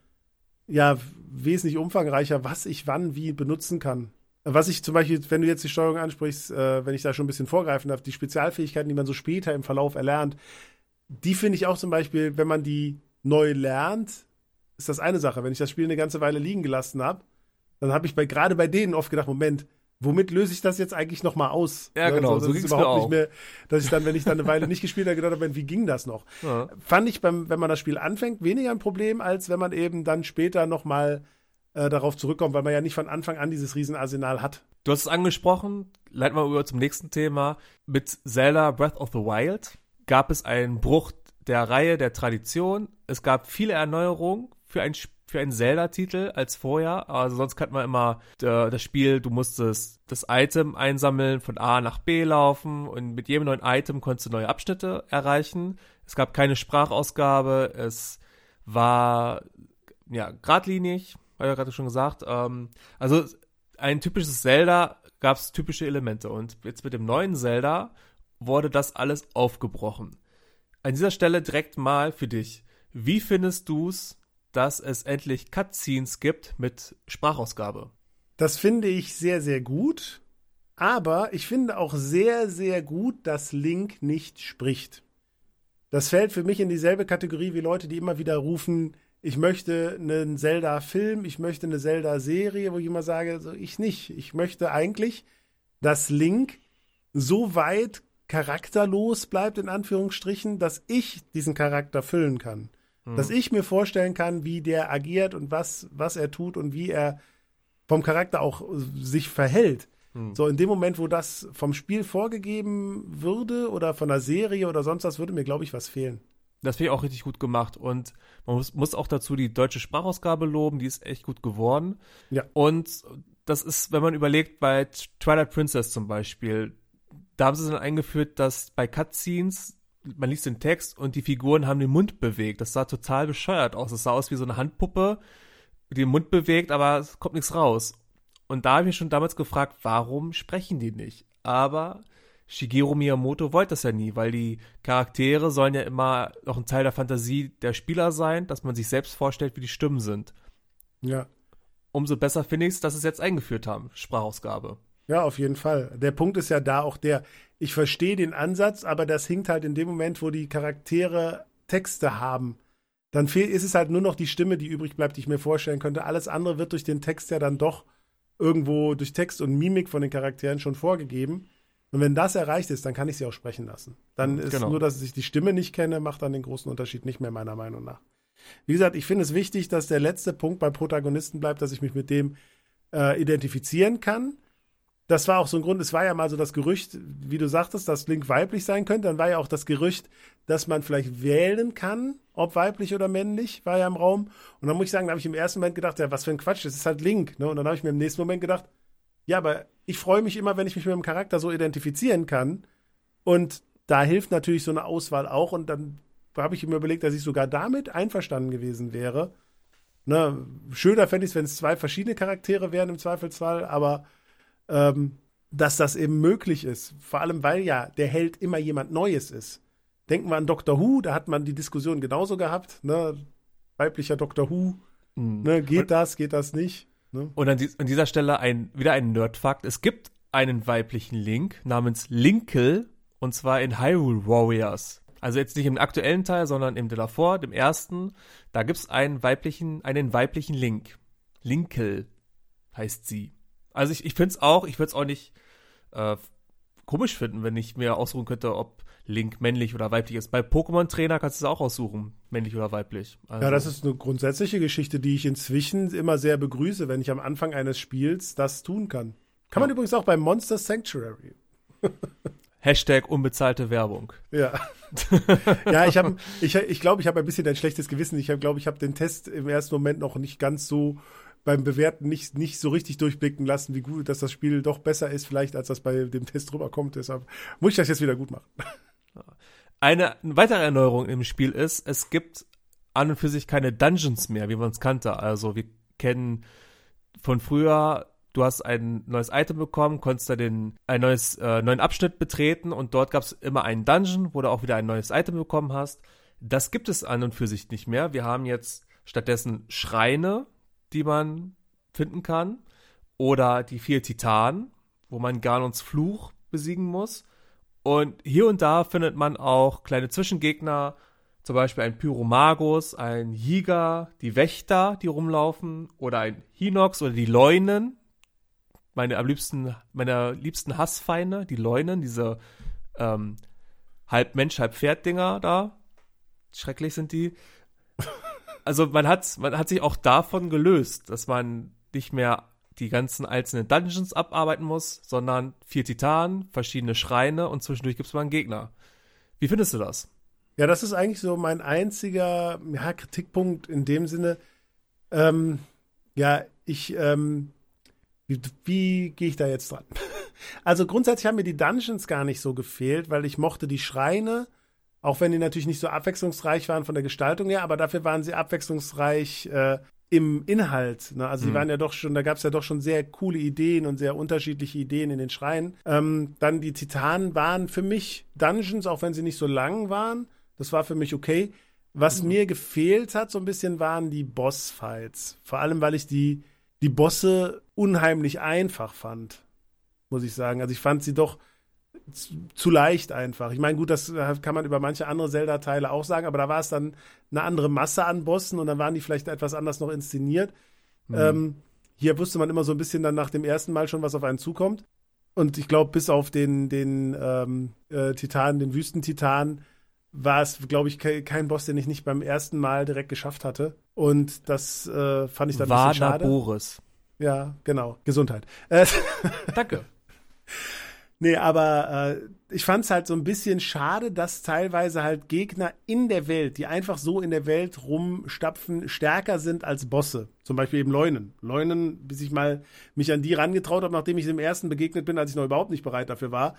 wesentlich umfangreicher, was ich wann wie benutzen kann. Was ich zum Beispiel, wenn du jetzt die Steuerung ansprichst, wenn ich da schon ein bisschen vorgreifen darf, die Spezialfähigkeiten, die man so später im Verlauf erlernt, die finde ich auch zum Beispiel, wenn man die neu lernt, ist das eine Sache. Wenn ich das Spiel eine ganze Weile liegen gelassen habe, dann habe ich gerade bei denen oft gedacht, Moment, womit löse ich das jetzt eigentlich nochmal aus? Ja, genau, so ging es überhaupt nicht mehr, dass ich dann, wenn ich dann eine Weile nicht gespielt habe, gedacht habe, wie ging das noch? Ja. Fand ich, wenn man das Spiel anfängt, weniger ein Problem, als wenn man eben dann später nochmal darauf zurückkommt, weil man ja nicht von Anfang an dieses Riesenarsenal hat. Du hast es angesprochen, leiten wir über zum nächsten Thema. Mit Zelda Breath of the Wild gab es einen Bruch der Reihe, der Tradition. Es gab viele Erneuerungen für einen Zelda-Titel als vorher. Also sonst kannte man immer das Spiel, du musstest das Item einsammeln, von A nach B laufen und mit jedem neuen Item konntest du neue Abschnitte erreichen. Es gab keine Sprachausgabe, es war geradlinig, habe ich ja gerade schon gesagt. Also ein typisches Zelda gab es typische Elemente und jetzt mit dem neuen Zelda wurde das alles aufgebrochen. An dieser Stelle direkt mal für dich. Wie findest du es, dass es endlich Cutscenes gibt mit Sprachausgabe? Das finde ich sehr, sehr gut. Aber ich finde auch sehr, sehr gut, dass Link nicht spricht. Das fällt für mich in dieselbe Kategorie wie Leute, die immer wieder rufen, ich möchte einen Zelda-Film, ich möchte eine Zelda-Serie, wo ich immer sage, so, ich nicht. Ich möchte eigentlich, dass Link so weit charakterlos bleibt, in Anführungsstrichen, dass ich diesen Charakter füllen kann. Dass ich mir vorstellen kann, wie der agiert und was er tut und wie er vom Charakter auch sich verhält. So in dem Moment, wo das vom Spiel vorgegeben würde oder von der Serie oder sonst was, würde mir, glaube ich, was fehlen. Das finde ich auch richtig gut gemacht und man muss auch dazu die deutsche Sprachausgabe loben, die ist echt gut geworden. Ja. Und das ist, wenn man überlegt, bei Twilight Princess zum Beispiel, da haben sie dann eingeführt, dass bei Cutscenes man liest den Text und die Figuren haben den Mund bewegt. Das sah total bescheuert aus. Das sah aus wie so eine Handpuppe, die den Mund bewegt, aber es kommt nichts raus. Und da habe ich mich schon damals gefragt, warum sprechen die nicht? Aber Shigeru Miyamoto wollte das ja nie, weil die Charaktere sollen ja immer noch ein Teil der Fantasie der Spieler sein, dass man sich selbst vorstellt, wie die Stimmen sind. Ja. Umso besser finde ich es, dass sie es jetzt eingeführt haben, Sprachausgabe. Ja, auf jeden Fall. Der Punkt ist ja da auch ich verstehe den Ansatz, aber das hinkt halt in dem Moment, wo die Charaktere Texte haben. Dann ist es halt nur noch die Stimme, die übrig bleibt, die ich mir vorstellen könnte. Alles andere wird durch den Text ja dann doch irgendwo durch Text und Mimik von den Charakteren schon vorgegeben. Und wenn das erreicht ist, dann kann ich sie auch sprechen lassen. Dann ist nur, dass ich die Stimme nicht kenne, macht dann den großen Unterschied nicht mehr, meiner Meinung nach. Wie gesagt, ich finde es wichtig, dass der letzte Punkt beim Protagonisten bleibt, dass ich mich mit dem identifizieren kann. Das war auch so ein Grund, es war ja mal so das Gerücht, wie du sagtest, dass Link weiblich sein könnte. Dann war ja auch das Gerücht, dass man vielleicht wählen kann, ob weiblich oder männlich, war ja im Raum. Und dann muss ich sagen, da habe ich im ersten Moment gedacht, ja, was für ein Quatsch, das ist halt Link. Ne? Und dann habe ich mir im nächsten Moment gedacht, ja, aber ich freue mich immer, wenn ich mich mit dem Charakter so identifizieren kann. Und da hilft natürlich so eine Auswahl auch. Und dann habe ich mir überlegt, dass ich sogar damit einverstanden gewesen wäre. Ne? Schöner fände ich es, wenn es 2 verschiedene Charaktere wären im Zweifelsfall, aber dass das eben möglich ist. Vor allem, weil ja der Held immer jemand Neues ist. Denken wir an Doctor Who, da hat man die Diskussion genauso gehabt. Ne? Weiblicher Doctor Who, ne? Geht das nicht? Ne? Und an dieser Stelle wieder ein Nerdfakt. Es gibt einen weiblichen Link namens Linkle, und zwar in Hyrule Warriors. Also jetzt nicht im aktuellen Teil, sondern im davor, dem ersten. Da gibt es einen weiblichen Link. Linkle heißt sie. Also ich würde es auch nicht komisch finden, wenn ich mir aussuchen könnte, ob Link männlich oder weiblich ist. Bei Pokémon-Trainer kannst du es auch aussuchen, männlich oder weiblich. Also, ja, das ist eine grundsätzliche Geschichte, die ich inzwischen immer sehr begrüße, wenn ich am Anfang eines Spiels das tun kann. Kann man übrigens auch bei Monster Sanctuary. Hashtag unbezahlte Werbung. Ja. Ja, ich glaube, ich habe ein bisschen ein schlechtes Gewissen. Ich glaube, ich habe den Test im ersten Moment noch nicht ganz so beim Bewerten nicht so richtig durchblicken lassen, wie gut, dass das Spiel doch besser ist, vielleicht, als das bei dem Test rüberkommt. Deshalb muss ich das jetzt wieder gut machen. Eine weitere Erneuerung im Spiel ist, es gibt an und für sich keine Dungeons mehr, wie man es kannte. Also wir kennen von früher du hast ein neues Item bekommen, konntest da einen neuen Abschnitt betreten und dort gab es immer einen Dungeon, wo du auch wieder ein neues Item bekommen hast. Das gibt es an und für sich nicht mehr. Wir haben jetzt stattdessen Schreine, die man finden kann, oder die 4 Titanen, wo man Ganons Fluch besiegen muss. Und hier und da findet man auch kleine Zwischengegner, zum Beispiel ein Pyromagus, ein Jäger, die Wächter, die rumlaufen, oder ein Hinox oder die Leunen. Meine liebsten Hassfeinde, die Leunen, diese halb Mensch, halb Pferd-Dinger da. Schrecklich sind die. Also man hat sich auch davon gelöst, dass man nicht mehr die ganzen einzelnen Dungeons abarbeiten muss, sondern 4 Titanen, verschiedene Schreine und zwischendurch gibt es mal einen Gegner. Wie findest du das? Ja, das ist eigentlich so mein einziger Kritikpunkt in dem Sinne. Wie gehe ich da jetzt dran? Also grundsätzlich haben mir die Dungeons gar nicht so gefehlt, weil ich mochte die Schreine, auch wenn die natürlich nicht so abwechslungsreich waren von der Gestaltung her, aber dafür waren sie abwechslungsreich im Inhalt. Ne? Also die waren ja doch schon, da gab es ja doch schon sehr coole Ideen und sehr unterschiedliche Ideen in den Schreinen. Dann die Titanen waren für mich Dungeons, auch wenn sie nicht so lang waren. Das war für mich okay. Was mir gefehlt hat so ein bisschen, waren die Bossfights. Vor allem, weil ich die Bosse unheimlich einfach fand, muss ich sagen. Also ich fand sie doch zu leicht einfach. Ich meine, gut, das kann man über manche andere Zelda-Teile auch sagen, aber da war es dann eine andere Masse an Bossen und dann waren die vielleicht etwas anders noch inszeniert. Hier wusste man immer so ein bisschen dann nach dem ersten Mal schon, was auf einen zukommt. Und ich glaube, bis auf den Titan, den Wüstentitan, war es, glaube ich, kein Boss, den ich nicht beim ersten Mal direkt geschafft hatte. Und das fand ich dann ein bisschen schade. Boris. Ja, genau. Gesundheit. Danke. Nee, aber ich fand es halt so ein bisschen schade, dass teilweise halt Gegner in der Welt, die einfach so in der Welt rumstapfen, stärker sind als Bosse. Zum Beispiel eben Leunen. Leunen, bis ich mal mich an die rangetraut habe, nachdem ich dem ersten begegnet bin, als ich noch überhaupt nicht bereit dafür war,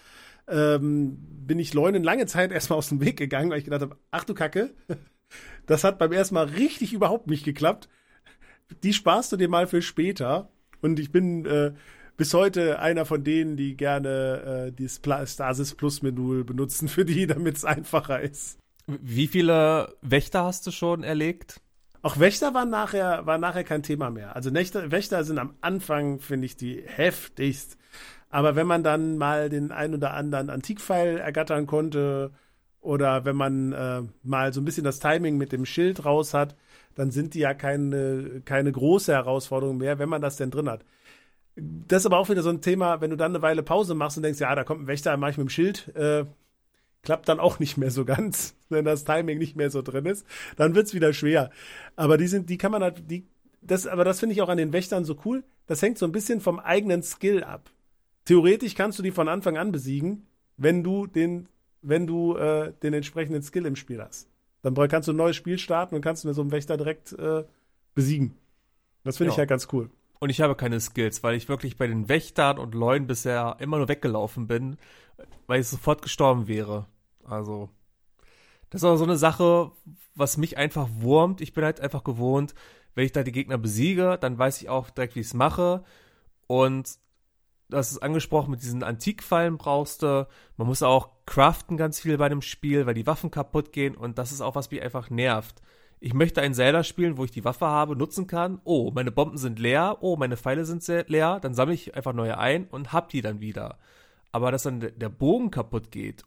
bin ich Leunen lange Zeit erstmal aus dem Weg gegangen, weil ich gedacht habe, ach du Kacke, das hat beim ersten Mal richtig überhaupt nicht geklappt. Die sparst du dir mal für später. Und ich bin bis heute einer von denen, die gerne das Stasis Plus Menü benutzen für die, damit es einfacher ist. Wie viele Wächter hast du schon erlegt? Auch Wächter waren nachher kein Thema mehr. Also Wächter sind am Anfang, finde ich, die heftigst. Aber wenn man dann mal den ein oder anderen Antikpfeil ergattern konnte oder wenn man mal so ein bisschen das Timing mit dem Schild raus hat, dann sind die ja keine große Herausforderung mehr, wenn man das denn drin hat. Das ist aber auch wieder so ein Thema, wenn du dann eine Weile Pause machst und denkst, ja, da kommt ein Wächter, mach ich mit dem Schild, klappt dann auch nicht mehr so ganz, wenn das Timing nicht mehr so drin ist, dann wird's wieder schwer. Aber die kann man halt, aber das finde ich auch an den Wächtern so cool, das hängt so ein bisschen vom eigenen Skill ab. Theoretisch kannst du die von Anfang an besiegen, wenn du den entsprechenden Skill im Spiel hast. Dann kannst du ein neues Spiel starten und kannst mit so einem Wächter direkt besiegen. Das finde ich halt ganz cool. Und ich habe keine Skills, weil ich wirklich bei den Wächtern und Leunen bisher immer nur weggelaufen bin, weil ich sofort gestorben wäre. Also, das ist auch so eine Sache, was mich einfach wurmt. Ich bin halt einfach gewohnt, wenn ich da die Gegner besiege, dann weiß ich auch direkt, wie ich es mache. Und das ist angesprochen, mit diesen Antikfallen brauchst du. Man muss auch craften ganz viel bei dem Spiel, weil die Waffen kaputt gehen. Und das ist auch, was mich einfach nervt. Ich möchte ein Zelda spielen, wo ich die Waffe habe, nutzen kann. Oh, meine Bomben sind leer. Oh, meine Pfeile sind sehr leer. Dann sammle ich einfach neue ein und hab die dann wieder. Aber dass dann der Bogen kaputt geht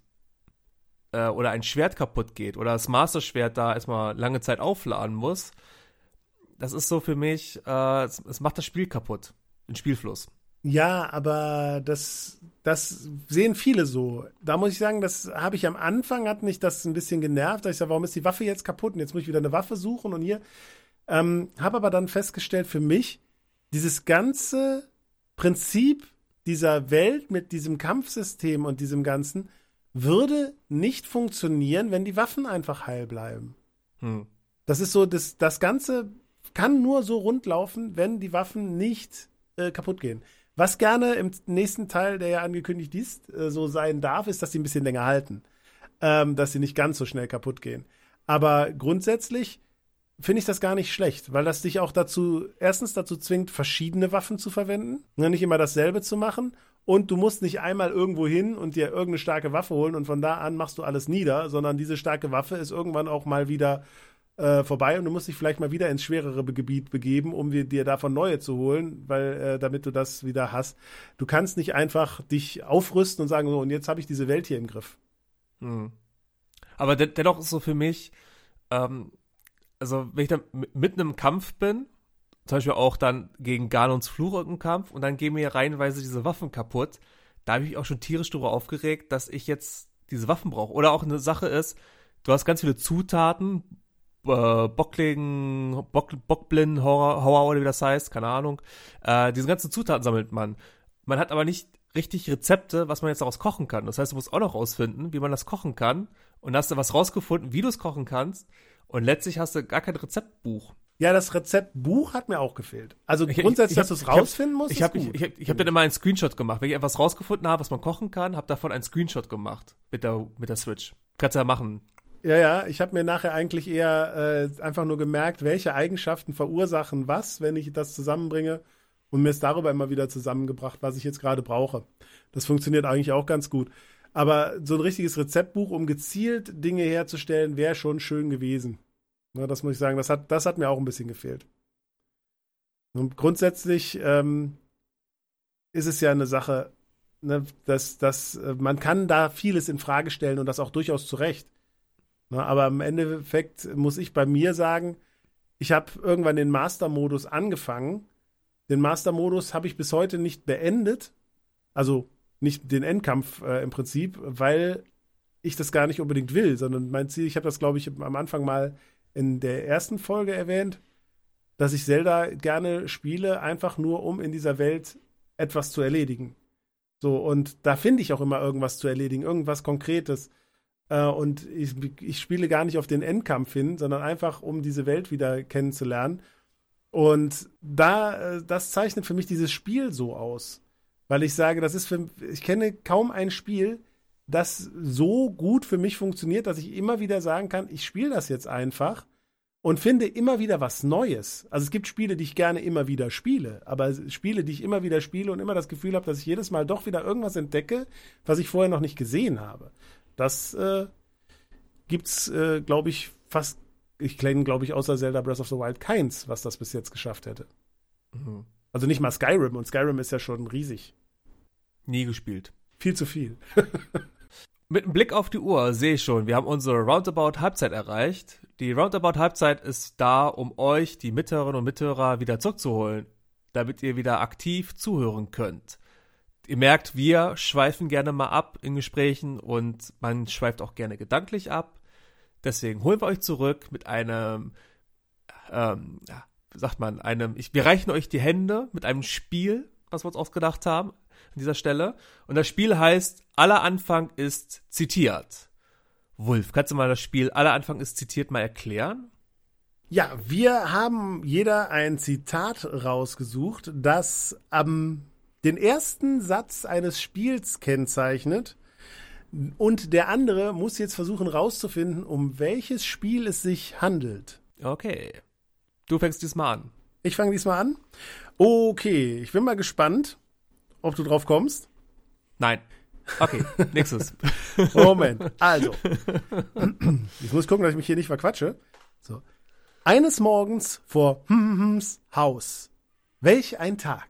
oder ein Schwert kaputt geht oder das Master-Schwert da erstmal lange Zeit aufladen muss, das ist so für mich, es macht das Spiel kaputt, den Spielfluss. Ja, aber das sehen viele so. Da muss ich sagen, das habe ich am Anfang, hat mich das ein bisschen genervt. Da ich sage, warum ist die Waffe jetzt kaputt? Und jetzt muss ich wieder eine Waffe suchen und hier. Habe aber dann festgestellt für mich, dieses ganze Prinzip dieser Welt mit diesem Kampfsystem und diesem Ganzen würde nicht funktionieren, wenn die Waffen einfach heil bleiben. Das ist so, das Ganze kann nur so rund laufen, wenn die Waffen nicht kaputt gehen. Was gerne im nächsten Teil, der ja angekündigt ist, so sein darf, ist, dass sie ein bisschen länger halten. Dass sie nicht ganz so schnell kaputt gehen. Aber grundsätzlich finde ich das gar nicht schlecht, weil das dich auch erstens dazu zwingt, verschiedene Waffen zu verwenden, nicht immer dasselbe zu machen. Und du musst nicht einmal irgendwo hin und dir irgendeine starke Waffe holen und von da an machst du alles nieder, sondern diese starke Waffe ist irgendwann auch mal wieder vorbei und du musst dich vielleicht mal wieder ins schwerere Gebiet begeben, um dir davon neue zu holen, weil damit du das wieder hast. Du kannst nicht einfach dich aufrüsten und sagen, so, und jetzt habe ich diese Welt hier im Griff. Aber dennoch ist so für mich, also wenn ich dann mitten im Kampf bin, zum Beispiel auch dann gegen Ganons Fluch im Kampf und dann gehen mir reihenweise diese Waffen kaputt, da habe ich mich auch schon tierisch darüber aufgeregt, dass ich jetzt diese Waffen brauche. Oder auch eine Sache ist, du hast ganz viele Zutaten, Bockblind, Hauer oder wie das heißt, keine Ahnung. Diese ganzen Zutaten sammelt man. Man hat aber nicht richtig Rezepte, was man jetzt daraus kochen kann. Das heißt, du musst auch noch rausfinden, wie man das kochen kann. Und da hast du was rausgefunden, wie du es kochen kannst. Und letztlich hast du gar kein Rezeptbuch. Ja, das Rezeptbuch hat mir auch gefehlt. Also grundsätzlich, dass du es rausfinden musst, Ich habe dann immer einen Screenshot gemacht. Wenn ich etwas rausgefunden habe, was man kochen kann, habe davon einen Screenshot gemacht mit der Switch. Kannst du ja machen. Ja, ich habe mir nachher eigentlich eher einfach nur gemerkt, welche Eigenschaften verursachen was, wenn ich das zusammenbringe und mir ist darüber immer wieder zusammengebracht, was ich jetzt gerade brauche. Das funktioniert eigentlich auch ganz gut. Aber so ein richtiges Rezeptbuch, um gezielt Dinge herzustellen, wäre schon schön gewesen. Ja, das muss ich sagen, das hat mir auch ein bisschen gefehlt. Und grundsätzlich ist es ja eine Sache, ne, dass man kann da vieles in Frage stellen und das auch durchaus zu Recht. Na, aber im Endeffekt muss ich bei mir sagen, ich habe irgendwann den Master-Modus angefangen. Den Master-Modus habe ich bis heute nicht beendet. Also nicht den Endkampf im Prinzip, weil ich das gar nicht unbedingt will, sondern mein Ziel, ich habe das, glaube ich, am Anfang mal in der ersten Folge erwähnt, dass ich Zelda gerne spiele, einfach nur, um in dieser Welt etwas zu erledigen. So, und da finde ich auch immer irgendwas zu erledigen, irgendwas Konkretes. Und ich spiele gar nicht auf den Endkampf hin, sondern einfach, um diese Welt wieder kennenzulernen. Und das zeichnet für mich dieses Spiel so aus. Weil ich sage, ich kenne kaum ein Spiel, das so gut für mich funktioniert, dass ich immer wieder sagen kann, ich spiele das jetzt einfach und finde immer wieder was Neues. Also es gibt Spiele, die ich gerne immer wieder spiele, aber Spiele, die ich immer wieder spiele und immer das Gefühl habe, dass ich jedes Mal doch wieder irgendwas entdecke, was ich vorher noch nicht gesehen habe. Das gibt's, glaube ich, ich kenne, glaube ich, außer Zelda Breath of the Wild keins, was das bis jetzt geschafft hätte. Mhm. Also nicht mal Skyrim, und Skyrim ist ja schon riesig. Nie gespielt. Viel zu viel. Mit einem Blick auf die Uhr sehe ich schon, wir haben unsere Roundabout-Halbzeit erreicht. Die Roundabout-Halbzeit ist da, um euch, die Mithörerinnen und Mithörer, wieder zurückzuholen, damit ihr wieder aktiv zuhören könnt. Ihr merkt, wir schweifen gerne mal ab in Gesprächen und man schweift auch gerne gedanklich ab. Deswegen holen wir euch zurück mit einem, wir reichen euch die Hände mit einem Spiel, was wir uns ausgedacht haben an dieser Stelle. Und das Spiel heißt, aller Anfang ist zitiert. Wulf, kannst du mal das Spiel aller Anfang ist zitiert mal erklären? Ja, wir haben jeder ein Zitat rausgesucht, das den ersten Satz eines Spiels kennzeichnet. Und der andere muss jetzt versuchen rauszufinden, um welches Spiel es sich handelt. Okay. Du fängst diesmal an. Ich fange diesmal an? Okay, ich bin mal gespannt, ob du drauf kommst. Nein. Okay, nächstes. Moment, also. Ich muss gucken, dass ich mich hier nicht verquatsche. So. Eines Morgens vor Haus. Welch ein Tag.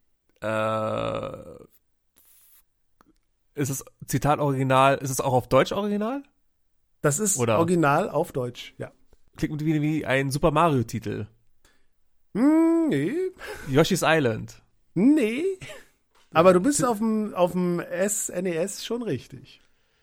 Ist es Zitat original, ist es auch auf Deutsch original? Das ist original auf Deutsch, ja. Klingt wie ein Super Mario-Titel. Nee. Yoshi's Island. Nee. Aber du bist auf dem SNES schon richtig.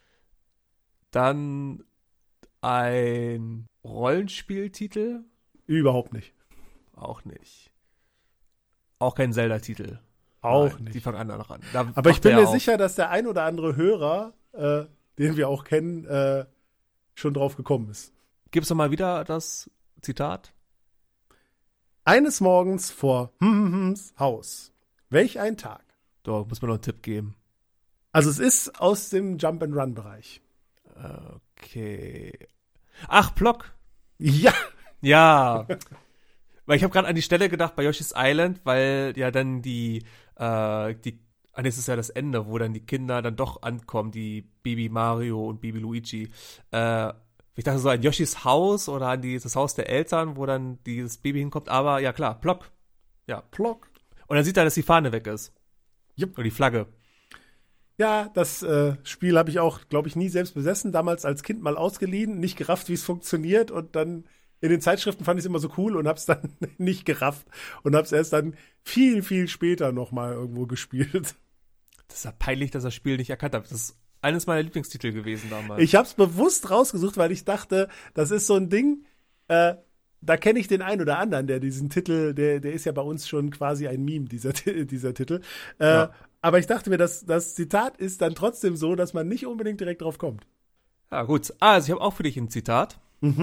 Dann ein Rollenspieltitel? Überhaupt nicht. Auch nicht. Auch kein Zelda-Titel. Auch Nein, nicht. Die fangen anderen an. Aber ich bin mir sicher, dass der ein oder andere Hörer, den wir auch kennen, schon drauf gekommen ist. Gibst du mal wieder das Zitat? Eines Morgens vor Haus. Welch ein Tag. Da muss man noch einen Tipp geben. Also es ist aus dem Jump-and-Run-Bereich. Okay. Ach, Block. Ja, Ja. Weil ich habe gerade an die Stelle gedacht bei Yoshi's Island, weil ja dann das ist ja das Ende, wo dann die Kinder dann doch ankommen, die Baby Mario und Baby Luigi. Ich dachte so an Yoshis Haus oder an das Haus der Eltern, wo dann dieses Baby hinkommt, aber ja klar, Plock. Ja. Plock. Und dann sieht er, dass die Fahne weg ist. Jupp. Oder die Flagge. Ja, das Spiel habe ich auch, glaube ich, nie selbst besessen. Damals als Kind mal ausgeliehen, nicht gerafft, wie es funktioniert. Und dann in den Zeitschriften fand ich es immer so cool und habe es dann nicht gerafft. Und habe es erst dann viel, viel später nochmal irgendwo gespielt. Das ist ja peinlich, dass das Spiel nicht erkannt hat. Das ist eines meiner Lieblingstitel gewesen damals. Ich habe es bewusst rausgesucht, weil ich dachte, das ist so ein Ding, da kenne ich den einen oder anderen, der diesen Titel, der ist ja bei uns schon quasi ein Meme, dieser Titel. Ja. Aber ich dachte mir, das Zitat ist dann trotzdem so, dass man nicht unbedingt direkt drauf kommt. Ja, gut. Also, ich habe auch für dich ein Zitat.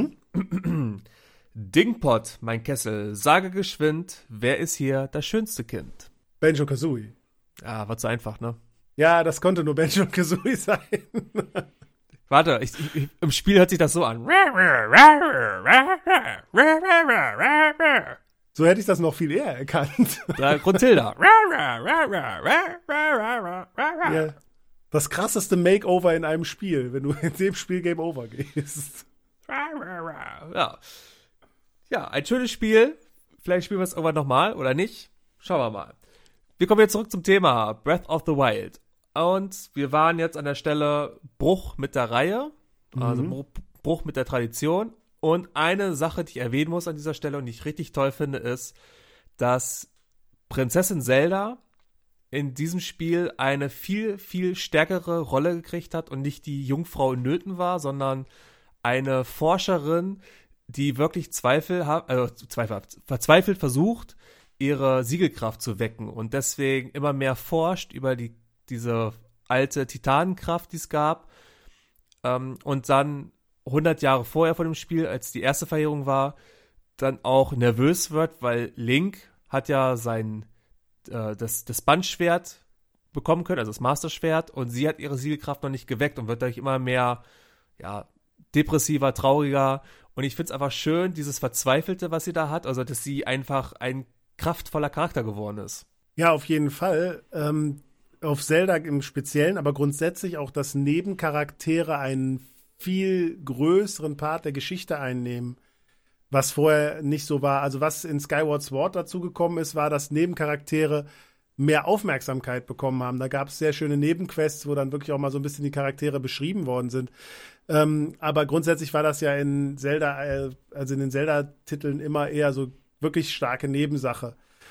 Dingpot, mein Kessel, sage geschwind, wer ist hier das schönste Kind? Banjo-Kazooie. Ja, war zu einfach, ne? Ja, das konnte nur Banjo-Kazooie sein. Warte, im Spiel hört sich das so an. So hätte ich das noch viel eher erkannt. Gruntilda. Ja. Das krasseste Makeover in einem Spiel, wenn du in dem Spiel Game Over gehst. Ja. Ja, ein schönes Spiel. Vielleicht spielen wir es irgendwann nochmal oder nicht. Schauen wir mal. Wir kommen jetzt zurück zum Thema Breath of the Wild. Und wir waren jetzt an der Stelle Bruch mit der Reihe, also Bruch mit der Tradition. Und eine Sache, die ich erwähnen muss an dieser Stelle und die ich richtig toll finde, ist, dass Prinzessin Zelda in diesem Spiel eine viel, viel stärkere Rolle gekriegt hat und nicht die Jungfrau in Nöten war, sondern eine Forscherin, die wirklich verzweifelt versucht, ihre Siegelkraft zu wecken und deswegen immer mehr forscht über diese alte Titanenkraft, die es gab. Und dann 100 Jahre vorher vor dem Spiel, als die erste Verheerung war, dann auch nervös wird, weil Link hat ja das Bandschwert bekommen können, also das Master-Schwert, und sie hat ihre Siegelkraft noch nicht geweckt und wird dadurch immer mehr, ja, depressiver, trauriger. Und ich finde es einfach schön, dieses Verzweifelte, was sie da hat, also dass sie einfach ein kraftvoller Charakter geworden ist. Ja, auf jeden Fall. Auf Zelda im Speziellen, aber grundsätzlich auch, dass Nebencharaktere einen viel größeren Part der Geschichte einnehmen, was vorher nicht so war. Also was in Skyward Sword dazugekommen ist, war, dass Nebencharaktere mehr Aufmerksamkeit bekommen haben. Da gab es sehr schöne Nebenquests, wo dann wirklich auch mal so ein bisschen die Charaktere beschrieben worden sind. Aber grundsätzlich war das ja in Zelda, also in den Zelda-Titeln immer eher so wirklich starke Nebensache.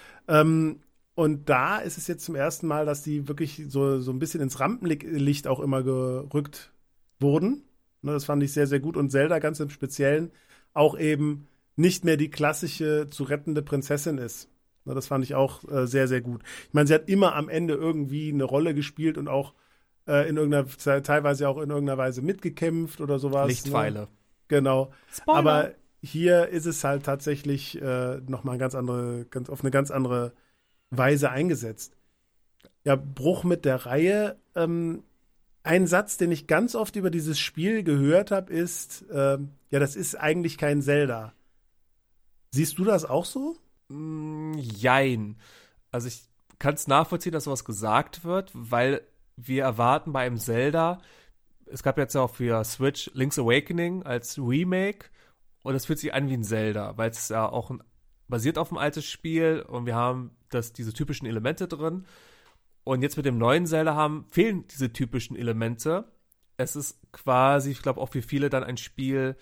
Und da ist es jetzt zum ersten Mal, dass die wirklich so ein bisschen ins Rampenlicht auch immer gerückt wurden. Ne, das fand ich sehr, sehr gut. Und Zelda ganz im Speziellen auch eben nicht mehr die klassische zu rettende Prinzessin ist. Ne, das fand ich auch sehr, sehr gut. Ich meine, sie hat immer am Ende irgendwie eine Rolle gespielt und auch teilweise auch in irgendeiner Weise mitgekämpft oder sowas. Lichtpfeile. Ne? Genau. Spoiler. Aber hier ist es halt tatsächlich nochmal auf eine ganz andere Weise eingesetzt. Ja, Bruch mit der Reihe. Ein Satz, den ich ganz oft über dieses Spiel gehört habe, ist, ja, das ist eigentlich kein Zelda. Siehst du das auch so? Jein. Also ich kann es nachvollziehen, dass sowas gesagt wird, weil wir erwarten bei einem Zelda, es gab jetzt ja auch für Switch Link's Awakening als Remake und es fühlt sich an wie ein Zelda, weil es ja auch basiert auf einem altes Spiel und wir haben diese typischen Elemente drin. Und jetzt mit dem neuen Zelda fehlen diese typischen Elemente. Es ist quasi, ich glaube auch für viele dann ein Spiel,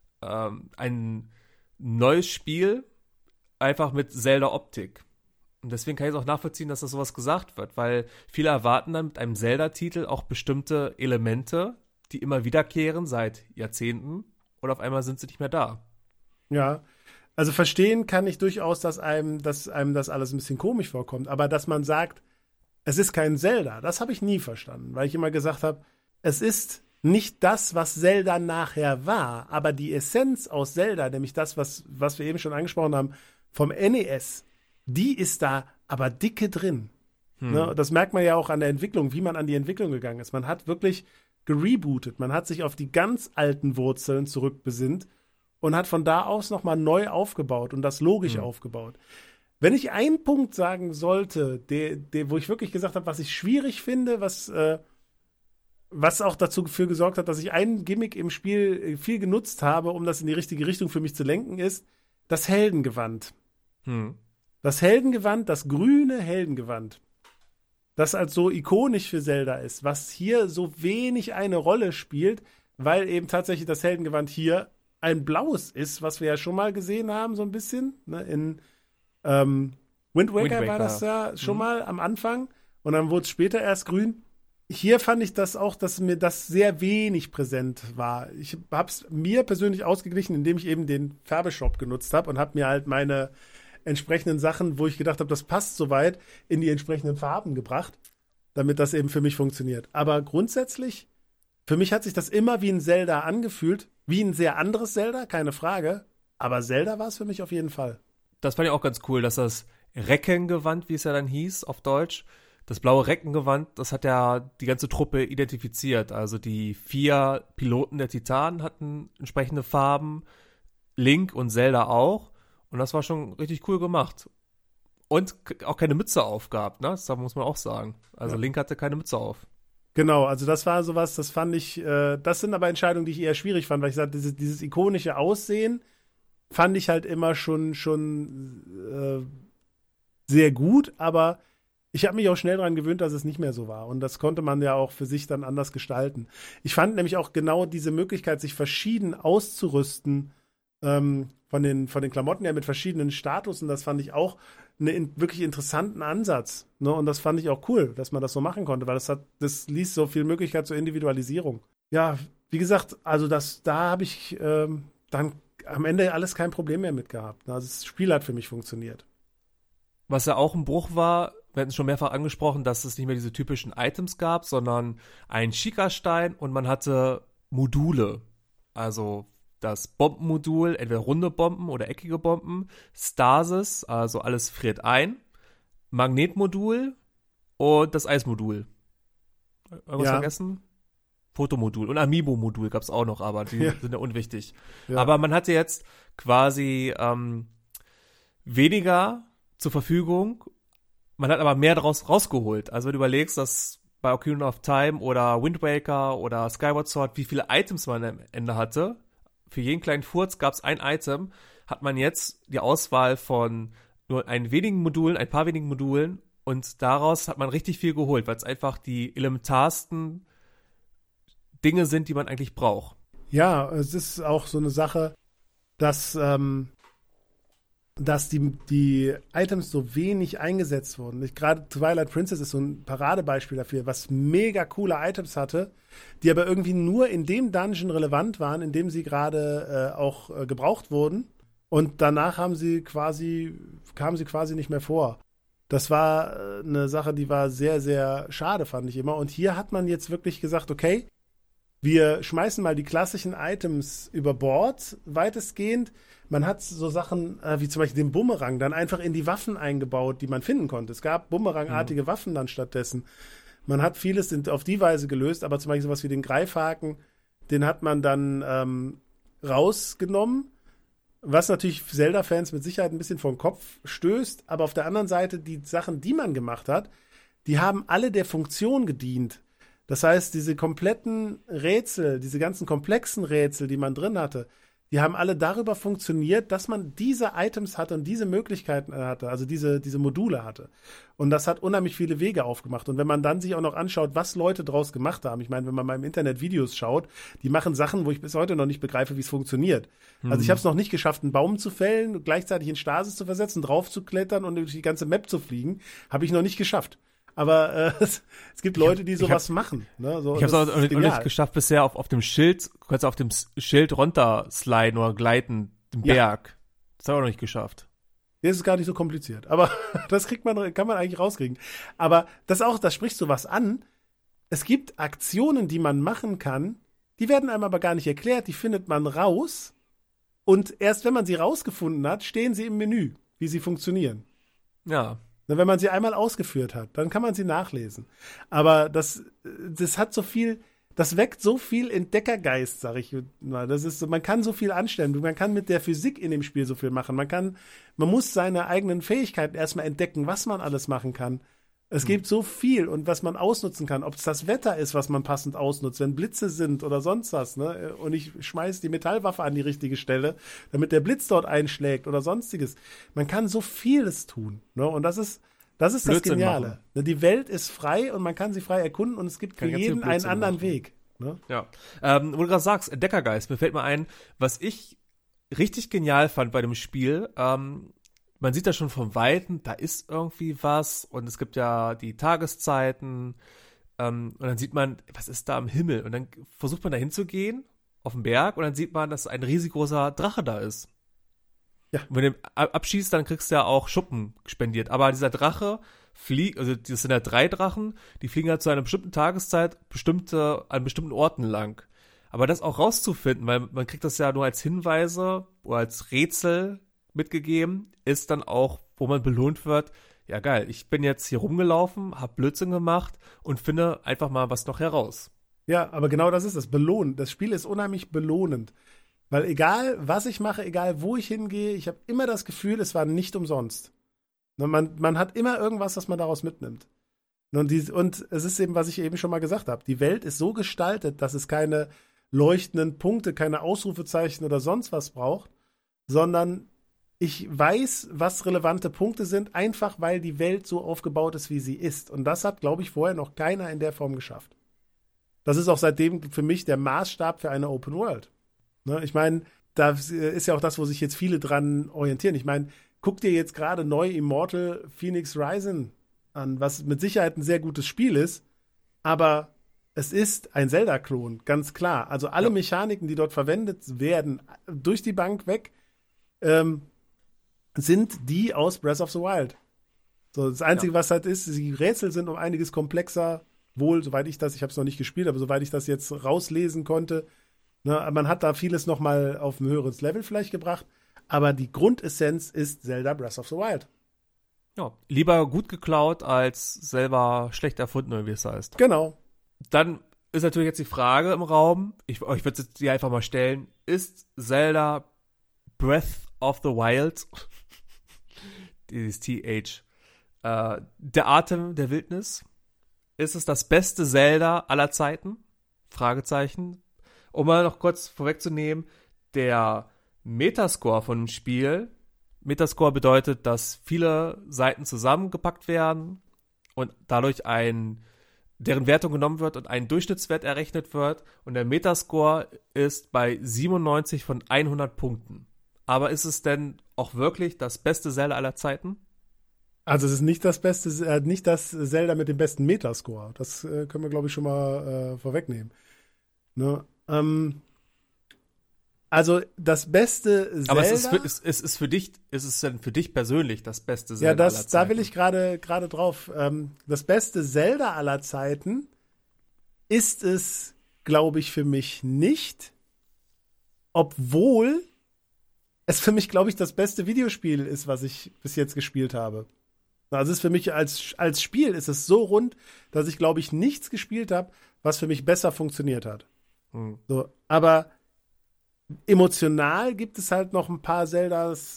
ein neues Spiel, einfach mit Zelda-Optik. Und deswegen kann ich es auch nachvollziehen, dass das sowas gesagt wird, weil viele erwarten dann mit einem Zelda-Titel auch bestimmte Elemente, die immer wiederkehren seit Jahrzehnten und auf einmal sind sie nicht mehr da. Ja, also verstehen kann ich durchaus, dass einem das alles ein bisschen komisch vorkommt, aber dass man sagt, es ist kein Zelda, das habe ich nie verstanden, weil ich immer gesagt habe, es ist nicht das, was Zelda nachher war, aber die Essenz aus Zelda, nämlich das, was wir eben schon angesprochen haben, vom NES, die ist da aber dicke drin. Ne? Das merkt man ja auch an der Entwicklung, wie man an die Entwicklung gegangen ist. Man hat wirklich gerebootet, man hat sich auf die ganz alten Wurzeln zurückbesinnt und hat von da aus nochmal neu aufgebaut und das logisch aufgebaut. Wenn ich einen Punkt sagen sollte, wo ich wirklich gesagt habe, was ich schwierig finde, was auch dafür gesorgt hat, dass ich ein Gimmick im Spiel viel genutzt habe, um das in die richtige Richtung für mich zu lenken, ist das Heldengewand. Das Heldengewand, das grüne Heldengewand, das als so ikonisch für Zelda ist, was hier so wenig eine Rolle spielt, weil eben tatsächlich das Heldengewand hier ein blaues ist, was wir ja schon mal gesehen haben, so ein bisschen, ne, in Wind Waker war das ja schon mal am Anfang und dann wurde es später erst grün. Hier fand ich das auch, dass mir das sehr wenig präsent war. Ich habe es mir persönlich ausgeglichen, indem ich eben den Färbeshop genutzt habe und habe mir halt meine entsprechenden Sachen, wo ich gedacht habe, das passt soweit, in die entsprechenden Farben gebracht, damit das eben für mich funktioniert. Aber grundsätzlich, für mich hat sich das immer wie ein Zelda angefühlt, wie ein sehr anderes Zelda, keine Frage, aber Zelda war es für mich auf jeden Fall. Das fand ich auch ganz cool, dass das Reckengewand, wie es ja dann hieß auf Deutsch, das blaue Reckengewand, das hat ja die ganze Truppe identifiziert. Also die 4 Piloten der Titanen hatten entsprechende Farben, Link und Zelda auch. Und das war schon richtig cool gemacht. Und auch keine Mütze aufgehabt, ne? Das muss man auch sagen. Also Link hatte keine Mütze auf. Genau, also das war sowas, das fand ich, das sind aber Entscheidungen, die ich eher schwierig fand, weil ich sagte, dieses ikonische Aussehen fand ich halt immer schon sehr gut, aber ich habe mich auch schnell daran gewöhnt, dass es nicht mehr so war. Und das konnte man ja auch für sich dann anders gestalten. Ich fand nämlich auch genau diese Möglichkeit, sich verschieden auszurüsten, von den Klamotten her mit verschiedenen Statusen, das fand ich auch einen wirklich interessanten Ansatz. Ne? Und das fand ich auch cool, dass man das so machen konnte, weil das ließ so viel Möglichkeit zur Individualisierung. Ja, wie gesagt, also da habe ich dann am Ende alles kein Problem mehr mit gehabt. Also das Spiel hat für mich funktioniert. Was ja auch ein Bruch war, wir hatten es schon mehrfach angesprochen, dass es nicht mehr diese typischen Items gab, sondern einen Schikastein und man hatte Module. Also das Bombenmodul, entweder runde Bomben oder eckige Bomben, Stasis, also alles friert ein, Magnetmodul und das Eismodul. Irgendwas vergessen? Fotomodul und Amiibo-Modul gab es auch noch, aber die sind ja unwichtig. Ja. Aber man hatte jetzt quasi weniger zur Verfügung, man hat aber mehr daraus rausgeholt. Also wenn du überlegst, dass bei Ocarina of Time oder Wind Waker oder Skyward Sword, wie viele Items man am Ende hatte, für jeden kleinen Furz gab es ein Item, hat man jetzt die Auswahl von nur ein paar wenigen Modulen und daraus hat man richtig viel geholt, weil es einfach die elementarsten Dinge sind, die man eigentlich braucht. Ja, es ist auch so eine Sache, dass die Items so wenig eingesetzt wurden. Gerade Twilight Princess ist so ein Paradebeispiel dafür, was mega coole Items hatte, die aber irgendwie nur in dem Dungeon relevant waren, in dem sie gerade auch gebraucht wurden. Und danach kamen sie quasi nicht mehr vor. Das war eine Sache, die war sehr, sehr schade, fand ich immer. Und hier hat man jetzt wirklich gesagt, okay, wir schmeißen mal die klassischen Items über Bord, weitestgehend. Man hat so Sachen wie zum Beispiel den Bumerang dann einfach in die Waffen eingebaut, die man finden konnte. Es gab Bumerangartige Waffen dann stattdessen. Man hat vieles auf die Weise gelöst, aber zum Beispiel sowas wie den Greifhaken, den hat man dann rausgenommen, was natürlich Zelda-Fans mit Sicherheit ein bisschen vor den Kopf stößt. Aber auf der anderen Seite, die Sachen, die man gemacht hat, die haben alle der Funktion gedient. Das heißt, diese kompletten Rätsel, diese ganzen komplexen Rätsel, die man drin hatte, die haben alle darüber funktioniert, dass man diese Items hatte und diese Möglichkeiten hatte, also diese Module hatte. Und das hat unheimlich viele Wege aufgemacht. Und wenn man dann sich auch noch anschaut, was Leute draus gemacht haben, ich meine, wenn man mal im Internet Videos schaut, die machen Sachen, wo ich bis heute noch nicht begreife, wie es funktioniert. Also ich habe es noch nicht geschafft, einen Baum zu fällen, gleichzeitig in Stasis zu versetzen, drauf zu klettern und durch die ganze Map zu fliegen. Habe ich noch nicht geschafft. Aber es gibt Leute, die sowas machen. Ne? So, ich habe es auch nicht geschafft bisher auf dem Schild, du kannst auf dem Schild runtersliden oder gleiten, den Berg. Das habe ich auch noch nicht geschafft. Das ist gar nicht so kompliziert. Aber das kann man eigentlich rauskriegen. Aber das spricht sowas an. Es gibt Aktionen, die man machen kann, die werden einem aber gar nicht erklärt, die findet man raus. Und erst wenn man sie rausgefunden hat, stehen sie im Menü, wie sie funktionieren. Ja. Wenn man sie einmal ausgeführt hat, dann kann man sie nachlesen. Aber das hat so viel, das weckt so viel Entdeckergeist, sag ich mal. Das ist so, man kann so viel anstellen. Man kann mit der Physik in dem Spiel so viel machen. Man muss seine eigenen Fähigkeiten erstmal entdecken, was man alles machen kann. Es gibt so viel und was man ausnutzen kann. Ob es das Wetter ist, was man passend ausnutzt, wenn Blitze sind oder sonst was, ne? Und ich schmeiß die Metallwaffe an die richtige Stelle, damit der Blitz dort einschlägt oder sonstiges. Man kann so vieles tun, ne? Und das ist das Geniale. Ne? Die Welt ist frei und man kann sie frei erkunden und es gibt für jeden einen anderen Weg. Ne? Ja. Wo du gerade sagst, Entdeckergeist, mir fällt mal ein, was ich richtig genial fand bei dem Spiel, man sieht da schon von Weitem, da ist irgendwie was und es gibt ja die Tageszeiten und dann sieht man, was ist da am Himmel? Und dann versucht man da hinzugehen, auf den Berg und dann sieht man, dass ein riesengroßer Drache da ist. Ja. Und wenn du abschießt, dann kriegst du ja auch Schuppen spendiert. Aber dieser Drache fliegt, also das sind ja 3 Drachen, die fliegen halt zu einer bestimmten Tageszeit an bestimmten Orten lang. Aber das auch rauszufinden, weil man kriegt das ja nur als Hinweise oder als Rätsel mitgegeben, ist dann auch, wo man belohnt wird, ja geil, ich bin jetzt hier rumgelaufen, hab Blödsinn gemacht und finde einfach mal was noch heraus. Ja, aber genau das ist es, belohnt. Das Spiel ist unheimlich belohnend. Weil egal, was ich mache, egal, wo ich hingehe, ich habe immer das Gefühl, es war nicht umsonst. Man hat immer irgendwas, was man daraus mitnimmt. Und es ist eben, was ich eben schon mal gesagt habe, die Welt ist so gestaltet, dass es keine leuchtenden Punkte, keine Ausrufezeichen oder sonst was braucht, sondern ich weiß, was relevante Punkte sind, einfach weil die Welt so aufgebaut ist, wie sie ist. Und das hat, glaube ich, vorher noch keiner in der Form geschafft. Das ist auch seitdem für mich der Maßstab für eine Open World. Ne? Ich meine, da ist ja auch das, wo sich jetzt viele dran orientieren. Ich meine, guck dir jetzt gerade neu Immortal Phoenix Rising an, was mit Sicherheit ein sehr gutes Spiel ist, aber es ist ein Zelda-Klon, ganz klar. Also alle Mechaniken, die dort verwendet werden, durch die Bank weg, sind die aus Breath of the Wild. So, das Einzige, was halt ist, die Rätsel sind um einiges komplexer, wohl, soweit ich habe es noch nicht gespielt, aber soweit ich das jetzt rauslesen konnte, ne, man hat da vieles noch mal auf ein höheres Level vielleicht gebracht, aber die Grundessenz ist Zelda Breath of the Wild. Ja, lieber gut geklaut, als selber schlecht erfunden, wie es heißt. Genau. Dann ist natürlich jetzt die Frage im Raum, ich würde sie dir einfach mal stellen, ist Zelda Breath of the Wild dieses TH der Atem der Wildnis? Ist es das beste Zelda aller Zeiten? Fragezeichen. Um mal noch kurz vorwegzunehmen, der Metascore von dem Spiel, Metascore bedeutet, dass viele Seiten zusammengepackt werden und dadurch deren Wertung genommen wird und ein Durchschnittswert errechnet wird und der Metascore ist bei 97 von 100 Punkten. Aber ist es denn auch wirklich das beste Zelda aller Zeiten? Also es ist nicht das beste, nicht das Zelda mit dem besten Metascore. Das können wir, glaube ich, schon mal vorwegnehmen. Ne? Also das beste Zelda. Aber ist es denn für dich persönlich das beste Zelda aller Zeiten? Ja, da will ich gerade drauf. Das beste Zelda aller Zeiten ist es, glaube ich, für mich nicht. Obwohl es für mich, glaube ich, das beste Videospiel ist, was ich bis jetzt gespielt habe. Also es ist für mich als Spiel ist es so rund, dass ich, glaube ich, nichts gespielt habe, was für mich besser funktioniert hat. So, aber emotional gibt es halt noch ein paar Zeldas,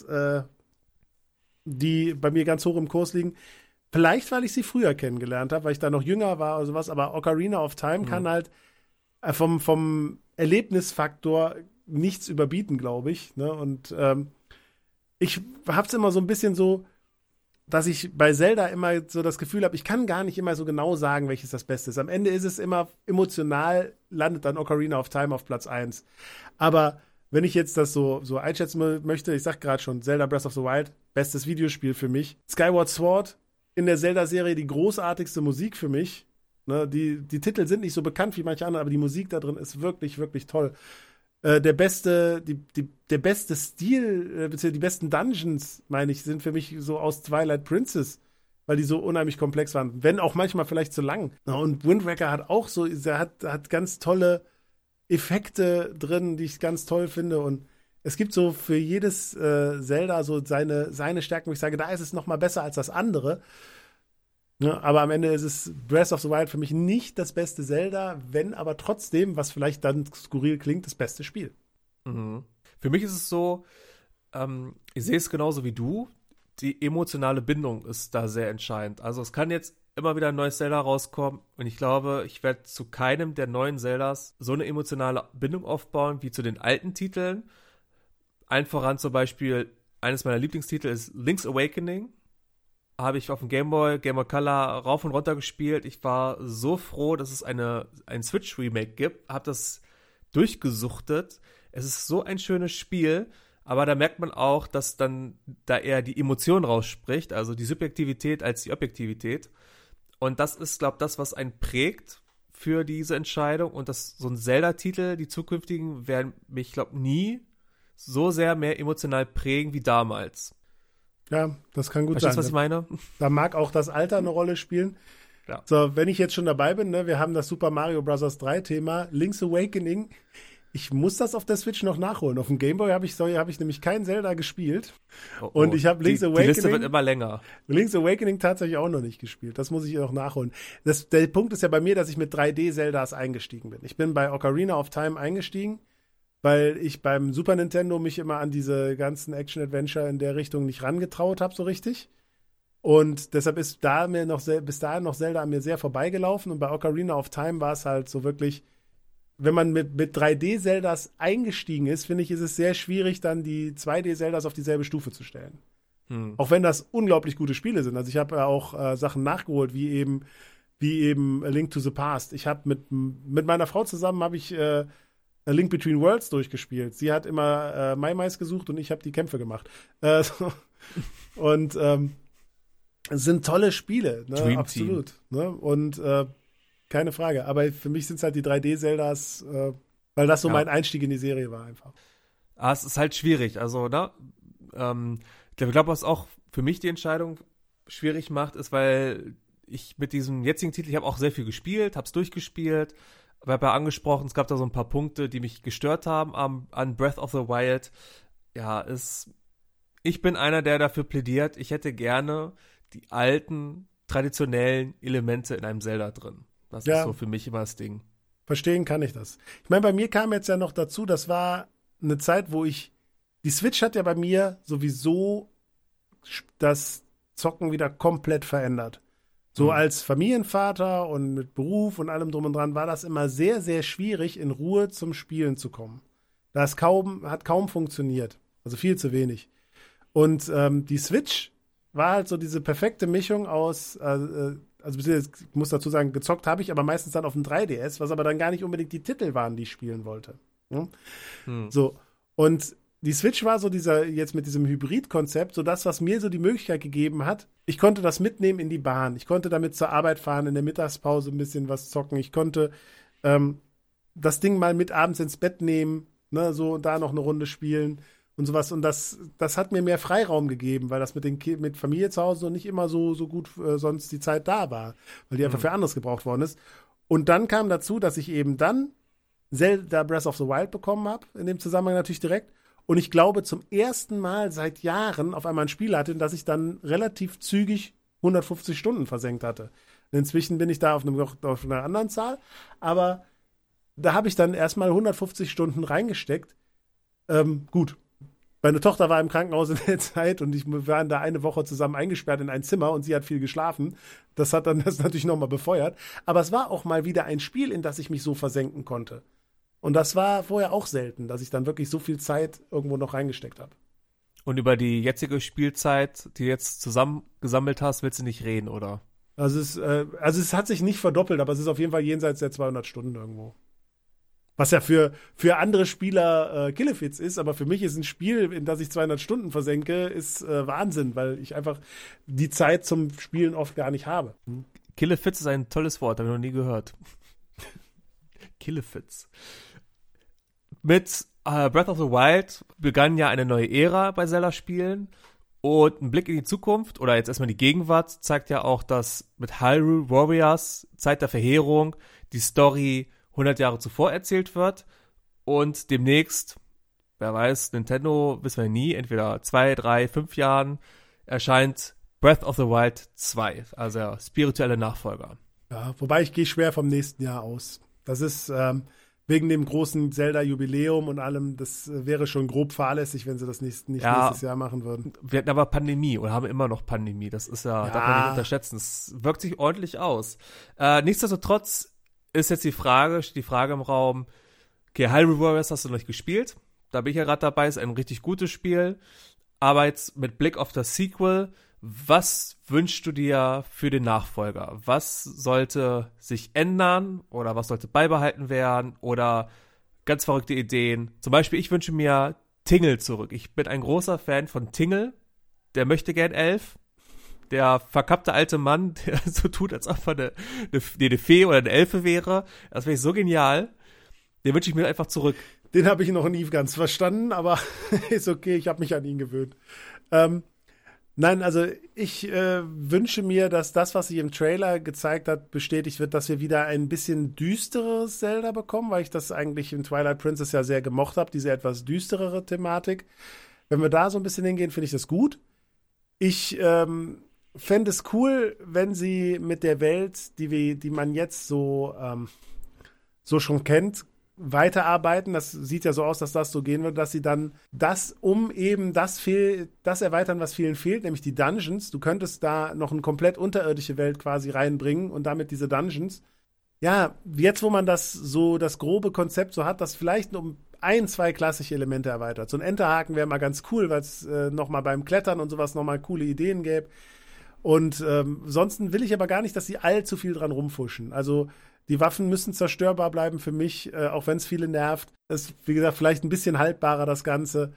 die bei mir ganz hoch im Kurs liegen. Vielleicht, weil ich sie früher kennengelernt habe, weil ich da noch jünger war oder sowas, aber Ocarina of Time kann halt vom Erlebnisfaktor nichts überbieten, glaube ich. Ne? Und ich habe es immer so ein bisschen so, dass ich bei Zelda immer so das Gefühl habe, ich kann gar nicht immer so genau sagen, welches das Beste ist. Am Ende ist es immer emotional, landet dann Ocarina of Time auf Platz 1. Aber wenn ich jetzt das so einschätzen möchte, ich sag gerade schon, Zelda Breath of the Wild, bestes Videospiel für mich. Skyward Sword, in der Zelda-Serie die großartigste Musik für mich. Ne, die Titel sind nicht so bekannt wie manche andere, aber die Musik da drin ist wirklich, wirklich toll. Der beste Stil, beziehungsweise die besten Dungeons, meine ich, sind für mich so aus Twilight Princess, weil die so unheimlich komplex waren, wenn auch manchmal vielleicht zu lang. Und Wind Waker hat auch so, er hat ganz tolle Effekte drin, die ich ganz toll finde und es gibt so für jedes Zelda so seine Stärken, wo ich sage, da ist es noch mal besser als das andere. Ja, aber am Ende ist es Breath of the Wild für mich nicht das beste Zelda, wenn aber trotzdem, was vielleicht dann skurril klingt, das beste Spiel. Mhm. Für mich ist es so, ich sehe es genauso wie du, die emotionale Bindung ist da sehr entscheidend. Also es kann jetzt immer wieder ein neues Zelda rauskommen und ich glaube, ich werde zu keinem der neuen Zeldas so eine emotionale Bindung aufbauen wie zu den alten Titeln. Allen voran zum Beispiel, eines meiner Lieblingstitel ist Link's Awakening. Habe ich auf dem Game Boy Color rauf und runter gespielt. Ich war so froh, dass es ein Switch-Remake gibt. Habe das durchgesuchtet. Es ist so ein schönes Spiel, aber da merkt man auch, dass dann da eher die Emotion rausspricht, also die Subjektivität als die Objektivität. Und das ist, glaube ich, das, was einen prägt für diese Entscheidung. Und so ein Zelda-Titel, die zukünftigen, werden mich, glaube ich, nie so sehr mehr emotional prägen wie damals. Ja, das kann gut Verstehst sein. Was ich meine? Da mag auch das Alter eine Rolle spielen. Ja. So, wenn ich jetzt schon dabei bin, ne, wir haben das Super Mario Bros. 3 Thema, Link's Awakening. Ich muss das auf der Switch noch nachholen. Auf dem Game Boy habe ich nämlich kein Zelda gespielt. Und ich habe Link's Awakening. Die Liste wird immer länger. Link's Awakening tatsächlich auch noch nicht gespielt. Das muss ich noch nachholen. Der Punkt ist ja bei mir, dass ich mit 3D-Zeldas eingestiegen bin. Ich bin bei Ocarina of Time eingestiegen, weil ich beim Super Nintendo mich immer an diese ganzen Action-Adventure in der Richtung nicht rangetraut habe, so richtig. Und deshalb ist bis dahin noch Zelda an mir sehr vorbeigelaufen. Und bei Ocarina of Time war es halt so wirklich, wenn man mit 3D-Zeldas eingestiegen ist, finde ich, ist es sehr schwierig, dann die 2D-Zeldas auf dieselbe Stufe zu stellen. Auch wenn das unglaublich gute Spiele sind. Also ich habe auch Sachen nachgeholt, wie eben A Link to the Past. Ich habe mit meiner Frau zusammen A Link Between Worlds durchgespielt. Sie hat immer Mais gesucht und ich habe die Kämpfe gemacht. Und es sind tolle Spiele, ne? Dream Absolut. Ne? Und keine Frage. Aber für mich sind es halt die 3D-Zeldas, weil das so mein Einstieg in die Serie war einfach. Es ist halt schwierig. Also, ne? Ich glaube, was auch für mich die Entscheidung schwierig macht, ist, weil ich mit diesem jetzigen Titel, ich habe auch sehr viel gespielt, habe es durchgespielt, aber habe ja angesprochen, es gab da so ein paar Punkte, die mich gestört haben an Breath of the Wild. Ja, ich bin einer, der dafür plädiert, ich hätte gerne die alten, traditionellen Elemente in einem Zelda drin. Das ist so für mich immer das Ding. Verstehen kann ich das. Ich meine, bei mir kam jetzt ja noch dazu, das war eine Zeit, wo die Switch hat ja bei mir sowieso das Zocken wieder komplett verändert. So als Familienvater und mit Beruf und allem drum und dran war das immer sehr, sehr schwierig, in Ruhe zum Spielen zu kommen. Das hat kaum funktioniert. Also viel zu wenig. Und die Switch war halt so diese perfekte Mischung aus, also ich muss dazu sagen, gezockt habe ich, aber meistens dann auf dem 3DS, was aber dann gar nicht unbedingt die Titel waren, die ich spielen wollte. Ja? So, und die Switch war so jetzt mit diesem Hybrid-Konzept, so das, was mir so die Möglichkeit gegeben hat, ich konnte das mitnehmen in die Bahn. Ich konnte damit zur Arbeit fahren, in der Mittagspause ein bisschen was zocken. Ich konnte das Ding mal mit abends ins Bett nehmen, ne, so und da noch eine Runde spielen und sowas. Und das hat mir mehr Freiraum gegeben, weil das mit Familie zu Hause noch nicht immer so gut sonst die Zeit da war, weil die einfach für anderes gebraucht worden ist. Und dann kam dazu, dass ich eben dann Zelda Breath of the Wild bekommen habe, in dem Zusammenhang natürlich direkt. Und ich glaube, zum ersten Mal seit Jahren auf einmal ein Spiel hatte, das ich dann relativ zügig 150 Stunden versenkt hatte. Inzwischen bin ich da auf einer anderen Zahl, aber da habe ich dann erstmal 150 Stunden reingesteckt. Gut, meine Tochter war im Krankenhaus in der Zeit und wir waren da eine Woche zusammen eingesperrt in ein Zimmer und sie hat viel geschlafen. Das hat dann das natürlich nochmal befeuert. Aber es war auch mal wieder ein Spiel, in das ich mich so versenken konnte. Und das war vorher auch selten, dass ich dann wirklich so viel Zeit irgendwo noch reingesteckt habe. Und über die jetzige Spielzeit, die du jetzt zusammengesammelt hast, willst du nicht reden, oder? Also es hat sich nicht verdoppelt, aber es ist auf jeden Fall jenseits der 200 Stunden irgendwo. Was ja für andere Spieler Killefits ist, aber für mich ist ein Spiel, in das ich 200 Stunden versenke, ist Wahnsinn, weil ich einfach die Zeit zum Spielen oft gar nicht habe. Killefits ist ein tolles Wort, habe ich noch nie gehört. Killefits. Mit Breath of the Wild begann ja eine neue Ära bei Zelda-Spielen und ein Blick in die Zukunft oder jetzt erstmal die Gegenwart zeigt ja auch, dass mit Hyrule Warriors, Zeit der Verheerung, die Story 100 Jahre zuvor erzählt wird und demnächst, wer weiß, Nintendo, wissen wir nie, entweder 2, 3, 5 Jahren erscheint Breath of the Wild 2, also der spirituelle Nachfolger. Ja, wobei ich gehe schwer vom nächsten Jahr aus. Das ist wegen dem großen Zelda-Jubiläum und allem, das wäre schon grob fahrlässig, wenn sie das nicht nächstes Jahr machen würden. Wir hatten aber Pandemie oder haben immer noch Pandemie. Das ist darf man nicht unterschätzen. Das wirkt sich ordentlich aus. Nichtsdestotrotz ist jetzt die Frage im Raum, okay, Hyrule Warriors hast du noch nicht gespielt. Da bin ich ja gerade dabei, ist ein richtig gutes Spiel. Aber jetzt mit Blick auf das Sequel, was wünschst du dir für den Nachfolger? Was sollte sich ändern oder was sollte beibehalten werden oder ganz verrückte Ideen? Zum Beispiel, ich wünsche mir Tingle zurück. Ich bin ein großer Fan von Tingle, der möchte gern Elf. Der verkappte alte Mann, der so tut, als ob er eine Fee oder eine Elfe wäre. Das wäre so genial. Den wünsche ich mir einfach zurück. Den habe ich noch nie ganz verstanden, aber ist okay, ich habe mich an ihn gewöhnt. Nein, also ich wünsche mir, dass das, was sich im Trailer gezeigt hat, bestätigt wird, dass wir wieder ein bisschen düstereres Zelda bekommen, weil ich das eigentlich in Twilight Princess ja sehr gemocht habe, diese etwas düsterere Thematik. Wenn wir da so ein bisschen hingehen, finde ich das gut. Ich fände es cool, wenn sie mit der Welt, die man jetzt so schon kennt, weiterarbeiten. Das sieht ja so aus, dass das so gehen wird, dass sie dann das erweitern, was vielen fehlt, nämlich die Dungeons. Du könntest da noch eine komplett unterirdische Welt quasi reinbringen und damit diese Dungeons. Ja, jetzt, wo man das grobe Konzept so hat, das vielleicht um 2 klassische Elemente erweitert. So ein Enterhaken wäre mal ganz cool, weil es nochmal beim Klettern und sowas nochmal coole Ideen gäbe. Und sonst will ich aber gar nicht, dass sie allzu viel dran rumfuschen. Also die Waffen müssen zerstörbar bleiben für mich, auch wenn es viele nervt. Es ist, wie gesagt, vielleicht ein bisschen haltbarer, das Ganze.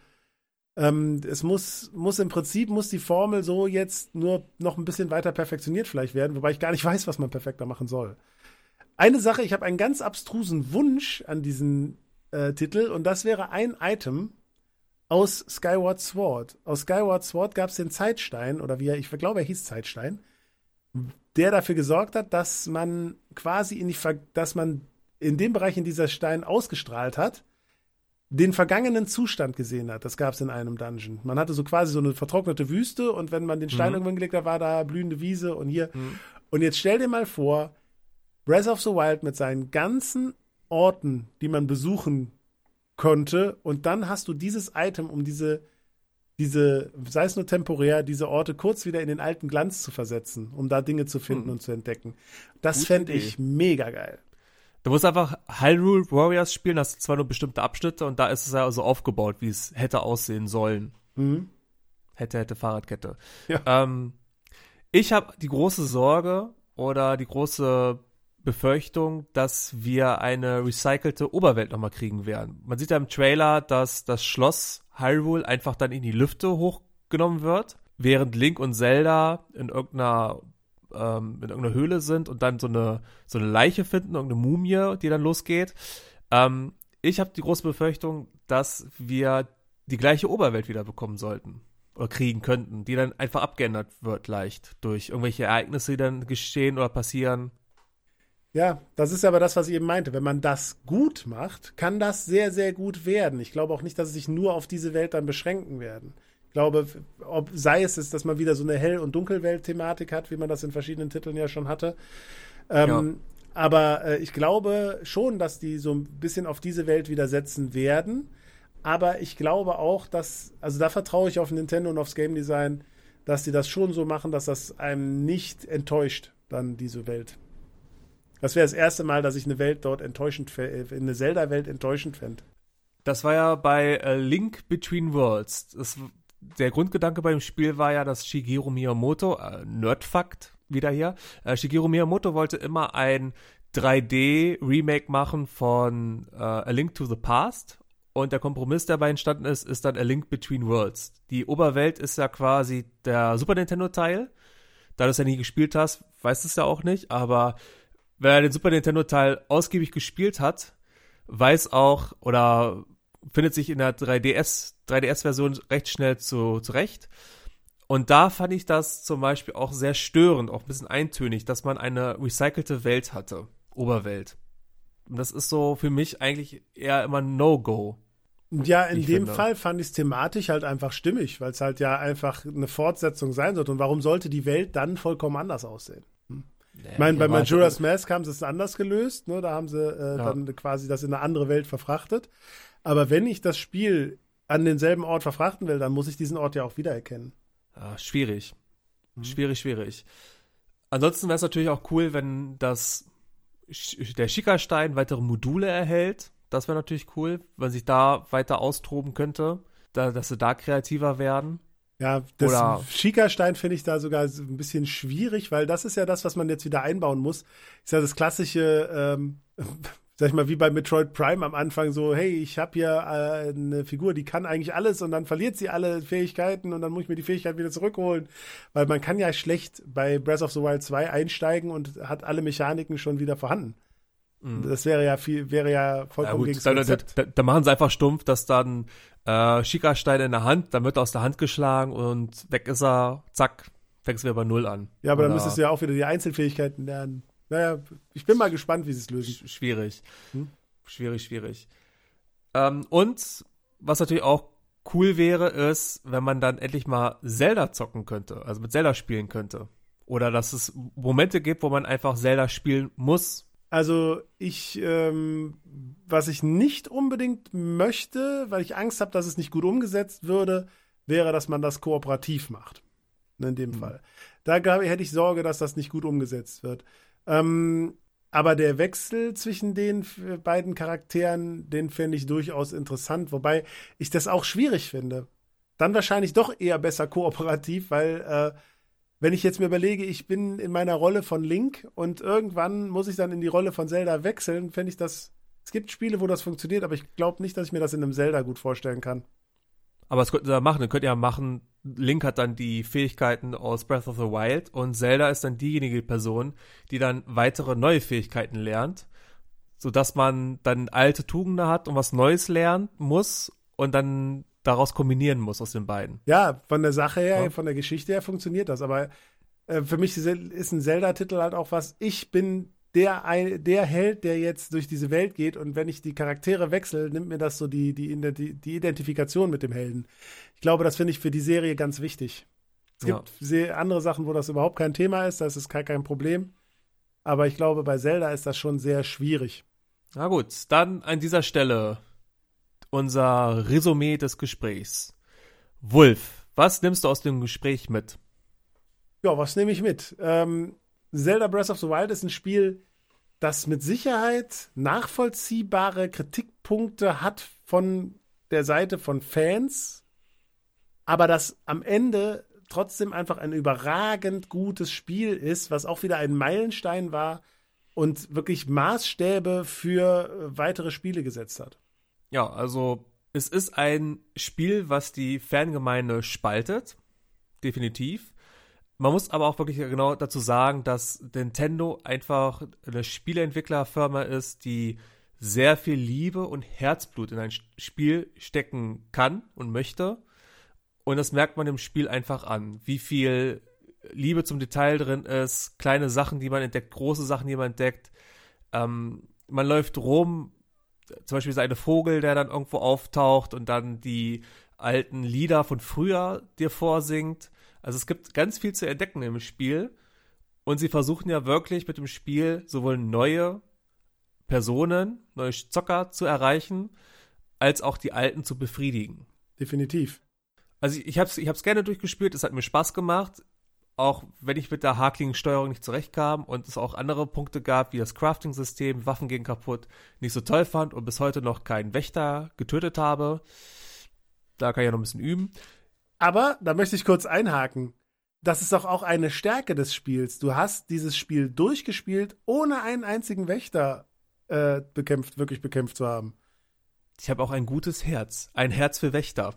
Es muss im Prinzip die Formel so jetzt nur noch ein bisschen weiter perfektioniert vielleicht werden, wobei ich gar nicht weiß, was man perfekter machen soll. Eine Sache, ich habe einen ganz abstrusen Wunsch an diesen Titel und das wäre ein Item aus Skyward Sword. Aus Skyward Sword gab es den Zeitstein, oder ich glaube, er hieß Zeitstein, der dafür gesorgt hat, dass man quasi dass man in dem Bereich, in dieser Stein ausgestrahlt hat, den vergangenen Zustand gesehen hat. Das gab es in einem Dungeon. Man hatte so quasi so eine vertrocknete Wüste und wenn man den Stein irgendwann gelegt hat, war da blühende Wiese und hier. Und jetzt stell dir mal vor, Breath of the Wild mit seinen ganzen Orten, die man besuchen konnte, und dann hast du dieses Item, um diese, sei es nur temporär, diese Orte kurz wieder in den alten Glanz zu versetzen, um da Dinge zu finden und zu entdecken. Das fände ich mega geil. Du musst einfach Hyrule Warriors spielen, das sind zwar nur bestimmte Abschnitte und da ist es ja so aufgebaut, wie es hätte aussehen sollen. Hätte Fahrradkette. Ja. Ich habe die große Sorge oder die große Befürchtung, dass wir eine recycelte Oberwelt nochmal kriegen werden. Man sieht ja im Trailer, dass das Schloss Hyrule einfach dann in die Lüfte hochgenommen wird, während Link und Zelda in irgendeiner Höhle sind und dann so eine Leiche finden, irgendeine Mumie, die dann losgeht. Ich habe die große Befürchtung, dass wir die gleiche Oberwelt wieder bekommen sollten oder kriegen könnten, die dann einfach abgeändert wird leicht durch irgendwelche Ereignisse, die dann geschehen oder passieren. Ja, das ist aber das, was ich eben meinte. Wenn man das gut macht, kann das sehr, sehr gut werden. Ich glaube auch nicht, dass es sich nur auf diese Welt dann beschränken werden. Ich glaube, sei es, dass man wieder so eine Hell- und Dunkelwelt-Thematik hat, wie man das in verschiedenen Titeln ja schon hatte. Aber ich glaube schon, dass die so ein bisschen auf diese Welt wieder setzen werden. Aber ich glaube auch, also da vertraue ich auf Nintendo und aufs Game Design, dass die das schon so machen, dass das einem nicht enttäuscht, dann diese Welt. Das wäre das erste Mal, dass ich eine Welt dort eine Zelda-Welt enttäuschend fände. Das war ja bei Link Between Worlds. Der Grundgedanke bei dem Spiel war ja, dass Shigeru Miyamoto, Nerdfakt wieder hier, Shigeru Miyamoto wollte immer ein 3D-Remake machen von A Link to the Past. Und der Kompromiss, der dabei entstanden ist dann A Link Between Worlds. Die Oberwelt ist ja quasi der Super Nintendo-Teil. Da du es ja nie gespielt hast, weißt du es ja auch nicht, aber wer den Super Nintendo-Teil ausgiebig gespielt hat, weiß auch oder findet sich in der 3DS-Version recht schnell zurecht. Und da fand ich das zum Beispiel auch sehr störend, auch ein bisschen eintönig, dass man eine recycelte Welt hatte, Oberwelt. Und das ist so für mich eigentlich eher immer ein No-Go. Ja, in dem Fall fand ich es thematisch halt einfach stimmig, weil es halt ja einfach eine Fortsetzung sein sollte. Und warum sollte die Welt dann vollkommen anders aussehen? Ich meine, bei Majora's Mask haben sie es anders gelöst, ne? Da haben sie dann quasi das in eine andere Welt verfrachtet. Aber wenn ich das Spiel an denselben Ort verfrachten will, dann muss ich diesen Ort ja auch wiedererkennen. Ja, schwierig. Schwierig. Ansonsten wäre es natürlich auch cool, wenn der Schickerstein weitere Module erhält. Das wäre natürlich cool, wenn sich da weiter austoben könnte, dass sie da kreativer werden. Ja, das Schickerstein finde ich da sogar ein bisschen schwierig, weil das ist ja das, was man jetzt wieder einbauen muss. Ist ja das klassische, sag ich mal, wie bei Metroid Prime am Anfang so, hey, ich habe hier eine Figur, die kann eigentlich alles und dann verliert sie alle Fähigkeiten und dann muss ich mir die Fähigkeit wieder zurückholen. Weil man kann ja schlecht bei Breath of the Wild 2 einsteigen und hat alle Mechaniken schon wieder vorhanden. Das wäre ja vollkommen gegen das Konzept. Da machen sie einfach stumpf, dass dann Schickerstein in der Hand, dann wird er aus der Hand geschlagen und weg ist er, zack, fängst du wieder bei Null an. Ja, aber dann müsstest du ja auch wieder die Einzelfähigkeiten lernen. Naja, ich bin mal gespannt, wie sie es lösen. Schwierig. Schwierig. Und was natürlich auch cool wäre, ist, wenn man dann endlich mal Zelda zocken könnte, also mit Zelda spielen könnte. Oder dass es Momente gibt, wo man einfach Zelda spielen muss. Also was ich nicht unbedingt möchte, weil ich Angst habe, dass es nicht gut umgesetzt würde, wäre, dass man das kooperativ macht. In dem Fall. Da hätte ich Sorge, dass das nicht gut umgesetzt wird. Aber der Wechsel zwischen den beiden Charakteren, den fände ich durchaus interessant, wobei ich das auch schwierig finde. Dann wahrscheinlich doch eher besser kooperativ, weil wenn ich jetzt mir überlege, ich bin in meiner Rolle von Link und irgendwann muss ich dann in die Rolle von Zelda wechseln, fände ich das. Es gibt Spiele, wo das funktioniert, aber ich glaube nicht, dass ich mir das in einem Zelda gut vorstellen kann. Aber das könnten sie machen. Dann könnt ihr ja machen, Link hat dann die Fähigkeiten aus Breath of the Wild und Zelda ist dann diejenige Person, die dann weitere neue Fähigkeiten lernt, sodass man dann alte Tugenden hat und was Neues lernen muss und dann daraus kombinieren muss aus den beiden. Ja, von der Sache her, von der Geschichte her funktioniert das, aber für mich ist ein Zelda-Titel halt auch was, ich bin der Held, der jetzt durch diese Welt geht und wenn ich die Charaktere wechsle, nimmt mir das so die Identifikation mit dem Helden. Ich glaube, das finde ich für die Serie ganz wichtig. Es gibt andere Sachen, wo das überhaupt kein Thema ist, das ist kein Problem, aber ich glaube, bei Zelda ist das schon sehr schwierig. Na gut, dann an dieser Stelle unser Resümee des Gesprächs. Wulf, was nimmst du aus dem Gespräch mit? Ja, was nehme ich mit? Zelda Breath of the Wild ist ein Spiel, das mit Sicherheit nachvollziehbare Kritikpunkte hat von der Seite von Fans, aber das am Ende trotzdem einfach ein überragend gutes Spiel ist, was auch wieder ein Meilenstein war und wirklich Maßstäbe für weitere Spiele gesetzt hat. Ja, also es ist ein Spiel, was die Fangemeinde spaltet, definitiv. Man muss aber auch wirklich genau dazu sagen, dass Nintendo einfach eine Spieleentwicklerfirma ist, die sehr viel Liebe und Herzblut in ein Spiel stecken kann und möchte. Und das merkt man im Spiel einfach an, wie viel Liebe zum Detail drin ist, kleine Sachen, die man entdeckt, große Sachen, die man entdeckt. Man läuft rum, zum Beispiel ist eine Vogel, der dann irgendwo auftaucht und dann die alten Lieder von früher dir vorsingt. Also es gibt ganz viel zu entdecken im Spiel und sie versuchen ja wirklich mit dem Spiel sowohl neue Personen, neue Zocker zu erreichen, als auch die alten zu befriedigen. Definitiv. Also ich hab's gerne durchgespielt, es hat mir Spaß gemacht, auch wenn ich mit der hakligen Steuerung nicht zurechtkam und es auch andere Punkte gab, wie das Crafting-System, Waffen gehen kaputt, nicht so toll fand und bis heute noch keinen Wächter getötet habe. Da kann ich ja noch ein bisschen üben. Aber, da möchte ich kurz einhaken, das ist doch auch eine Stärke des Spiels. Du hast dieses Spiel durchgespielt, ohne einen einzigen Wächter wirklich bekämpft zu haben. Ich habe auch ein gutes Herz. Ein Herz für Wächter.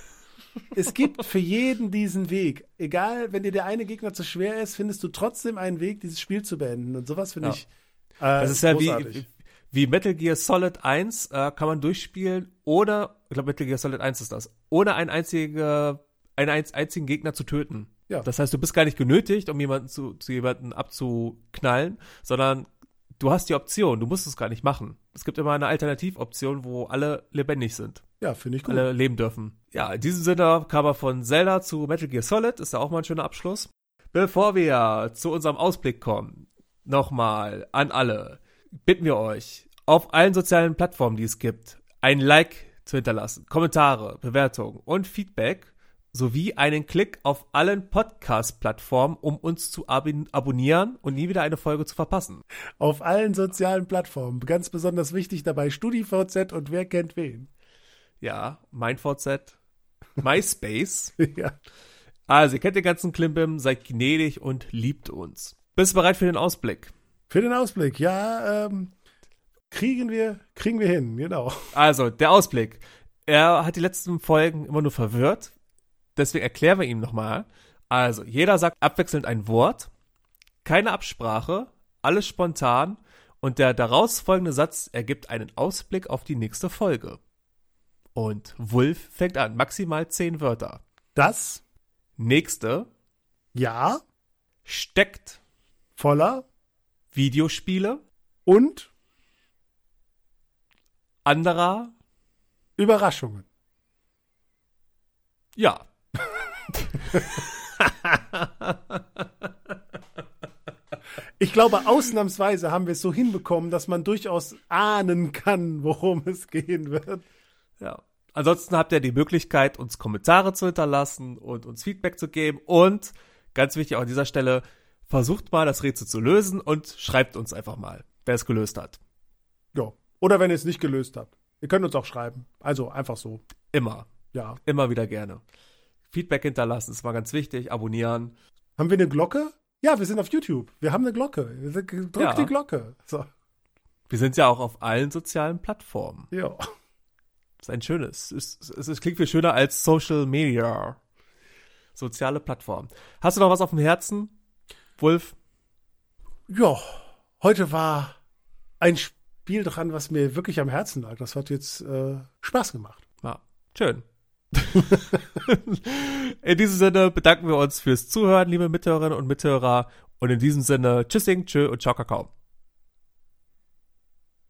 Es gibt für jeden diesen Weg. Egal, wenn dir der eine Gegner zu schwer ist, findest du trotzdem einen Weg, dieses Spiel zu beenden. Und sowas finde ich das ist großartig. Ja wie Metal Gear Solid 1 kann man durchspielen, oder, ich glaube Metal Gear Solid 1 ist das, ohne einen einzigen Gegner zu töten. Ja. Das heißt, du bist gar nicht genötigt, um jemanden zu jemanden abzuknallen, sondern du hast die Option, du musst es gar nicht machen. Es gibt immer eine Alternativoption, wo alle lebendig sind. Ja, finde ich gut. Alle leben dürfen. Ja, in diesem Sinne kam er von Zelda zu Metal Gear Solid. Ist ja auch mal ein schöner Abschluss. Bevor wir zu unserem Ausblick kommen, nochmal an alle, bitten wir euch, auf allen sozialen Plattformen, die es gibt, ein Like zu hinterlassen, Kommentare, Bewertungen und Feedback sowie einen Klick auf allen Podcast-Plattformen, um uns zu abonnieren und nie wieder eine Folge zu verpassen. Auf allen sozialen Plattformen. Ganz besonders wichtig dabei StudiVZ und wer kennt wen. Ja, MeinVZ, MySpace. Ja. Also, ihr kennt den ganzen Klimbim, seid gnädig und liebt uns. Bist du bereit für den Ausblick? Für den Ausblick, ja, kriegen wir hin, genau. Also, der Ausblick. Er hat die letzten Folgen immer nur verwirrt. Deswegen erklären wir ihm nochmal. Also, jeder sagt abwechselnd ein Wort, keine Absprache, alles spontan und der daraus folgende Satz ergibt einen Ausblick auf die nächste Folge. Und Wulf fängt an, maximal 10 Wörter. Das Nächste Jahr steckt voller Videospiele und anderer Überraschungen. Ja. Ich glaube, ausnahmsweise haben wir es so hinbekommen, dass man durchaus ahnen kann, worum es gehen wird. Ja. Ansonsten habt ihr die Möglichkeit, uns Kommentare zu hinterlassen und uns Feedback zu geben. Und ganz wichtig auch an dieser Stelle, versucht mal das Rätsel zu lösen und schreibt uns einfach mal, wer es gelöst hat. Ja. Oder wenn ihr es nicht gelöst habt. Ihr könnt uns auch schreiben. Also einfach so. Immer. Ja. Immer wieder gerne. Feedback hinterlassen, ist mal ganz wichtig. Abonnieren. Haben wir eine Glocke? Ja, wir sind auf YouTube. Wir haben eine Glocke. Drückt die Glocke. So. Wir sind ja auch auf allen sozialen Plattformen. Ja. Das ist ein schönes. Es klingt viel schöner als Social Media. Soziale Plattform. Hast du noch was auf dem Herzen, Wulf? Ja, heute war ein Spiel dran, was mir wirklich am Herzen lag. Das hat jetzt Spaß gemacht. Ja, schön. In diesem Sinne bedanken wir uns fürs Zuhören, liebe Mithörerinnen und Mithörer. Und in diesem Sinne, tschüssing, tschö und ciao, Kakao.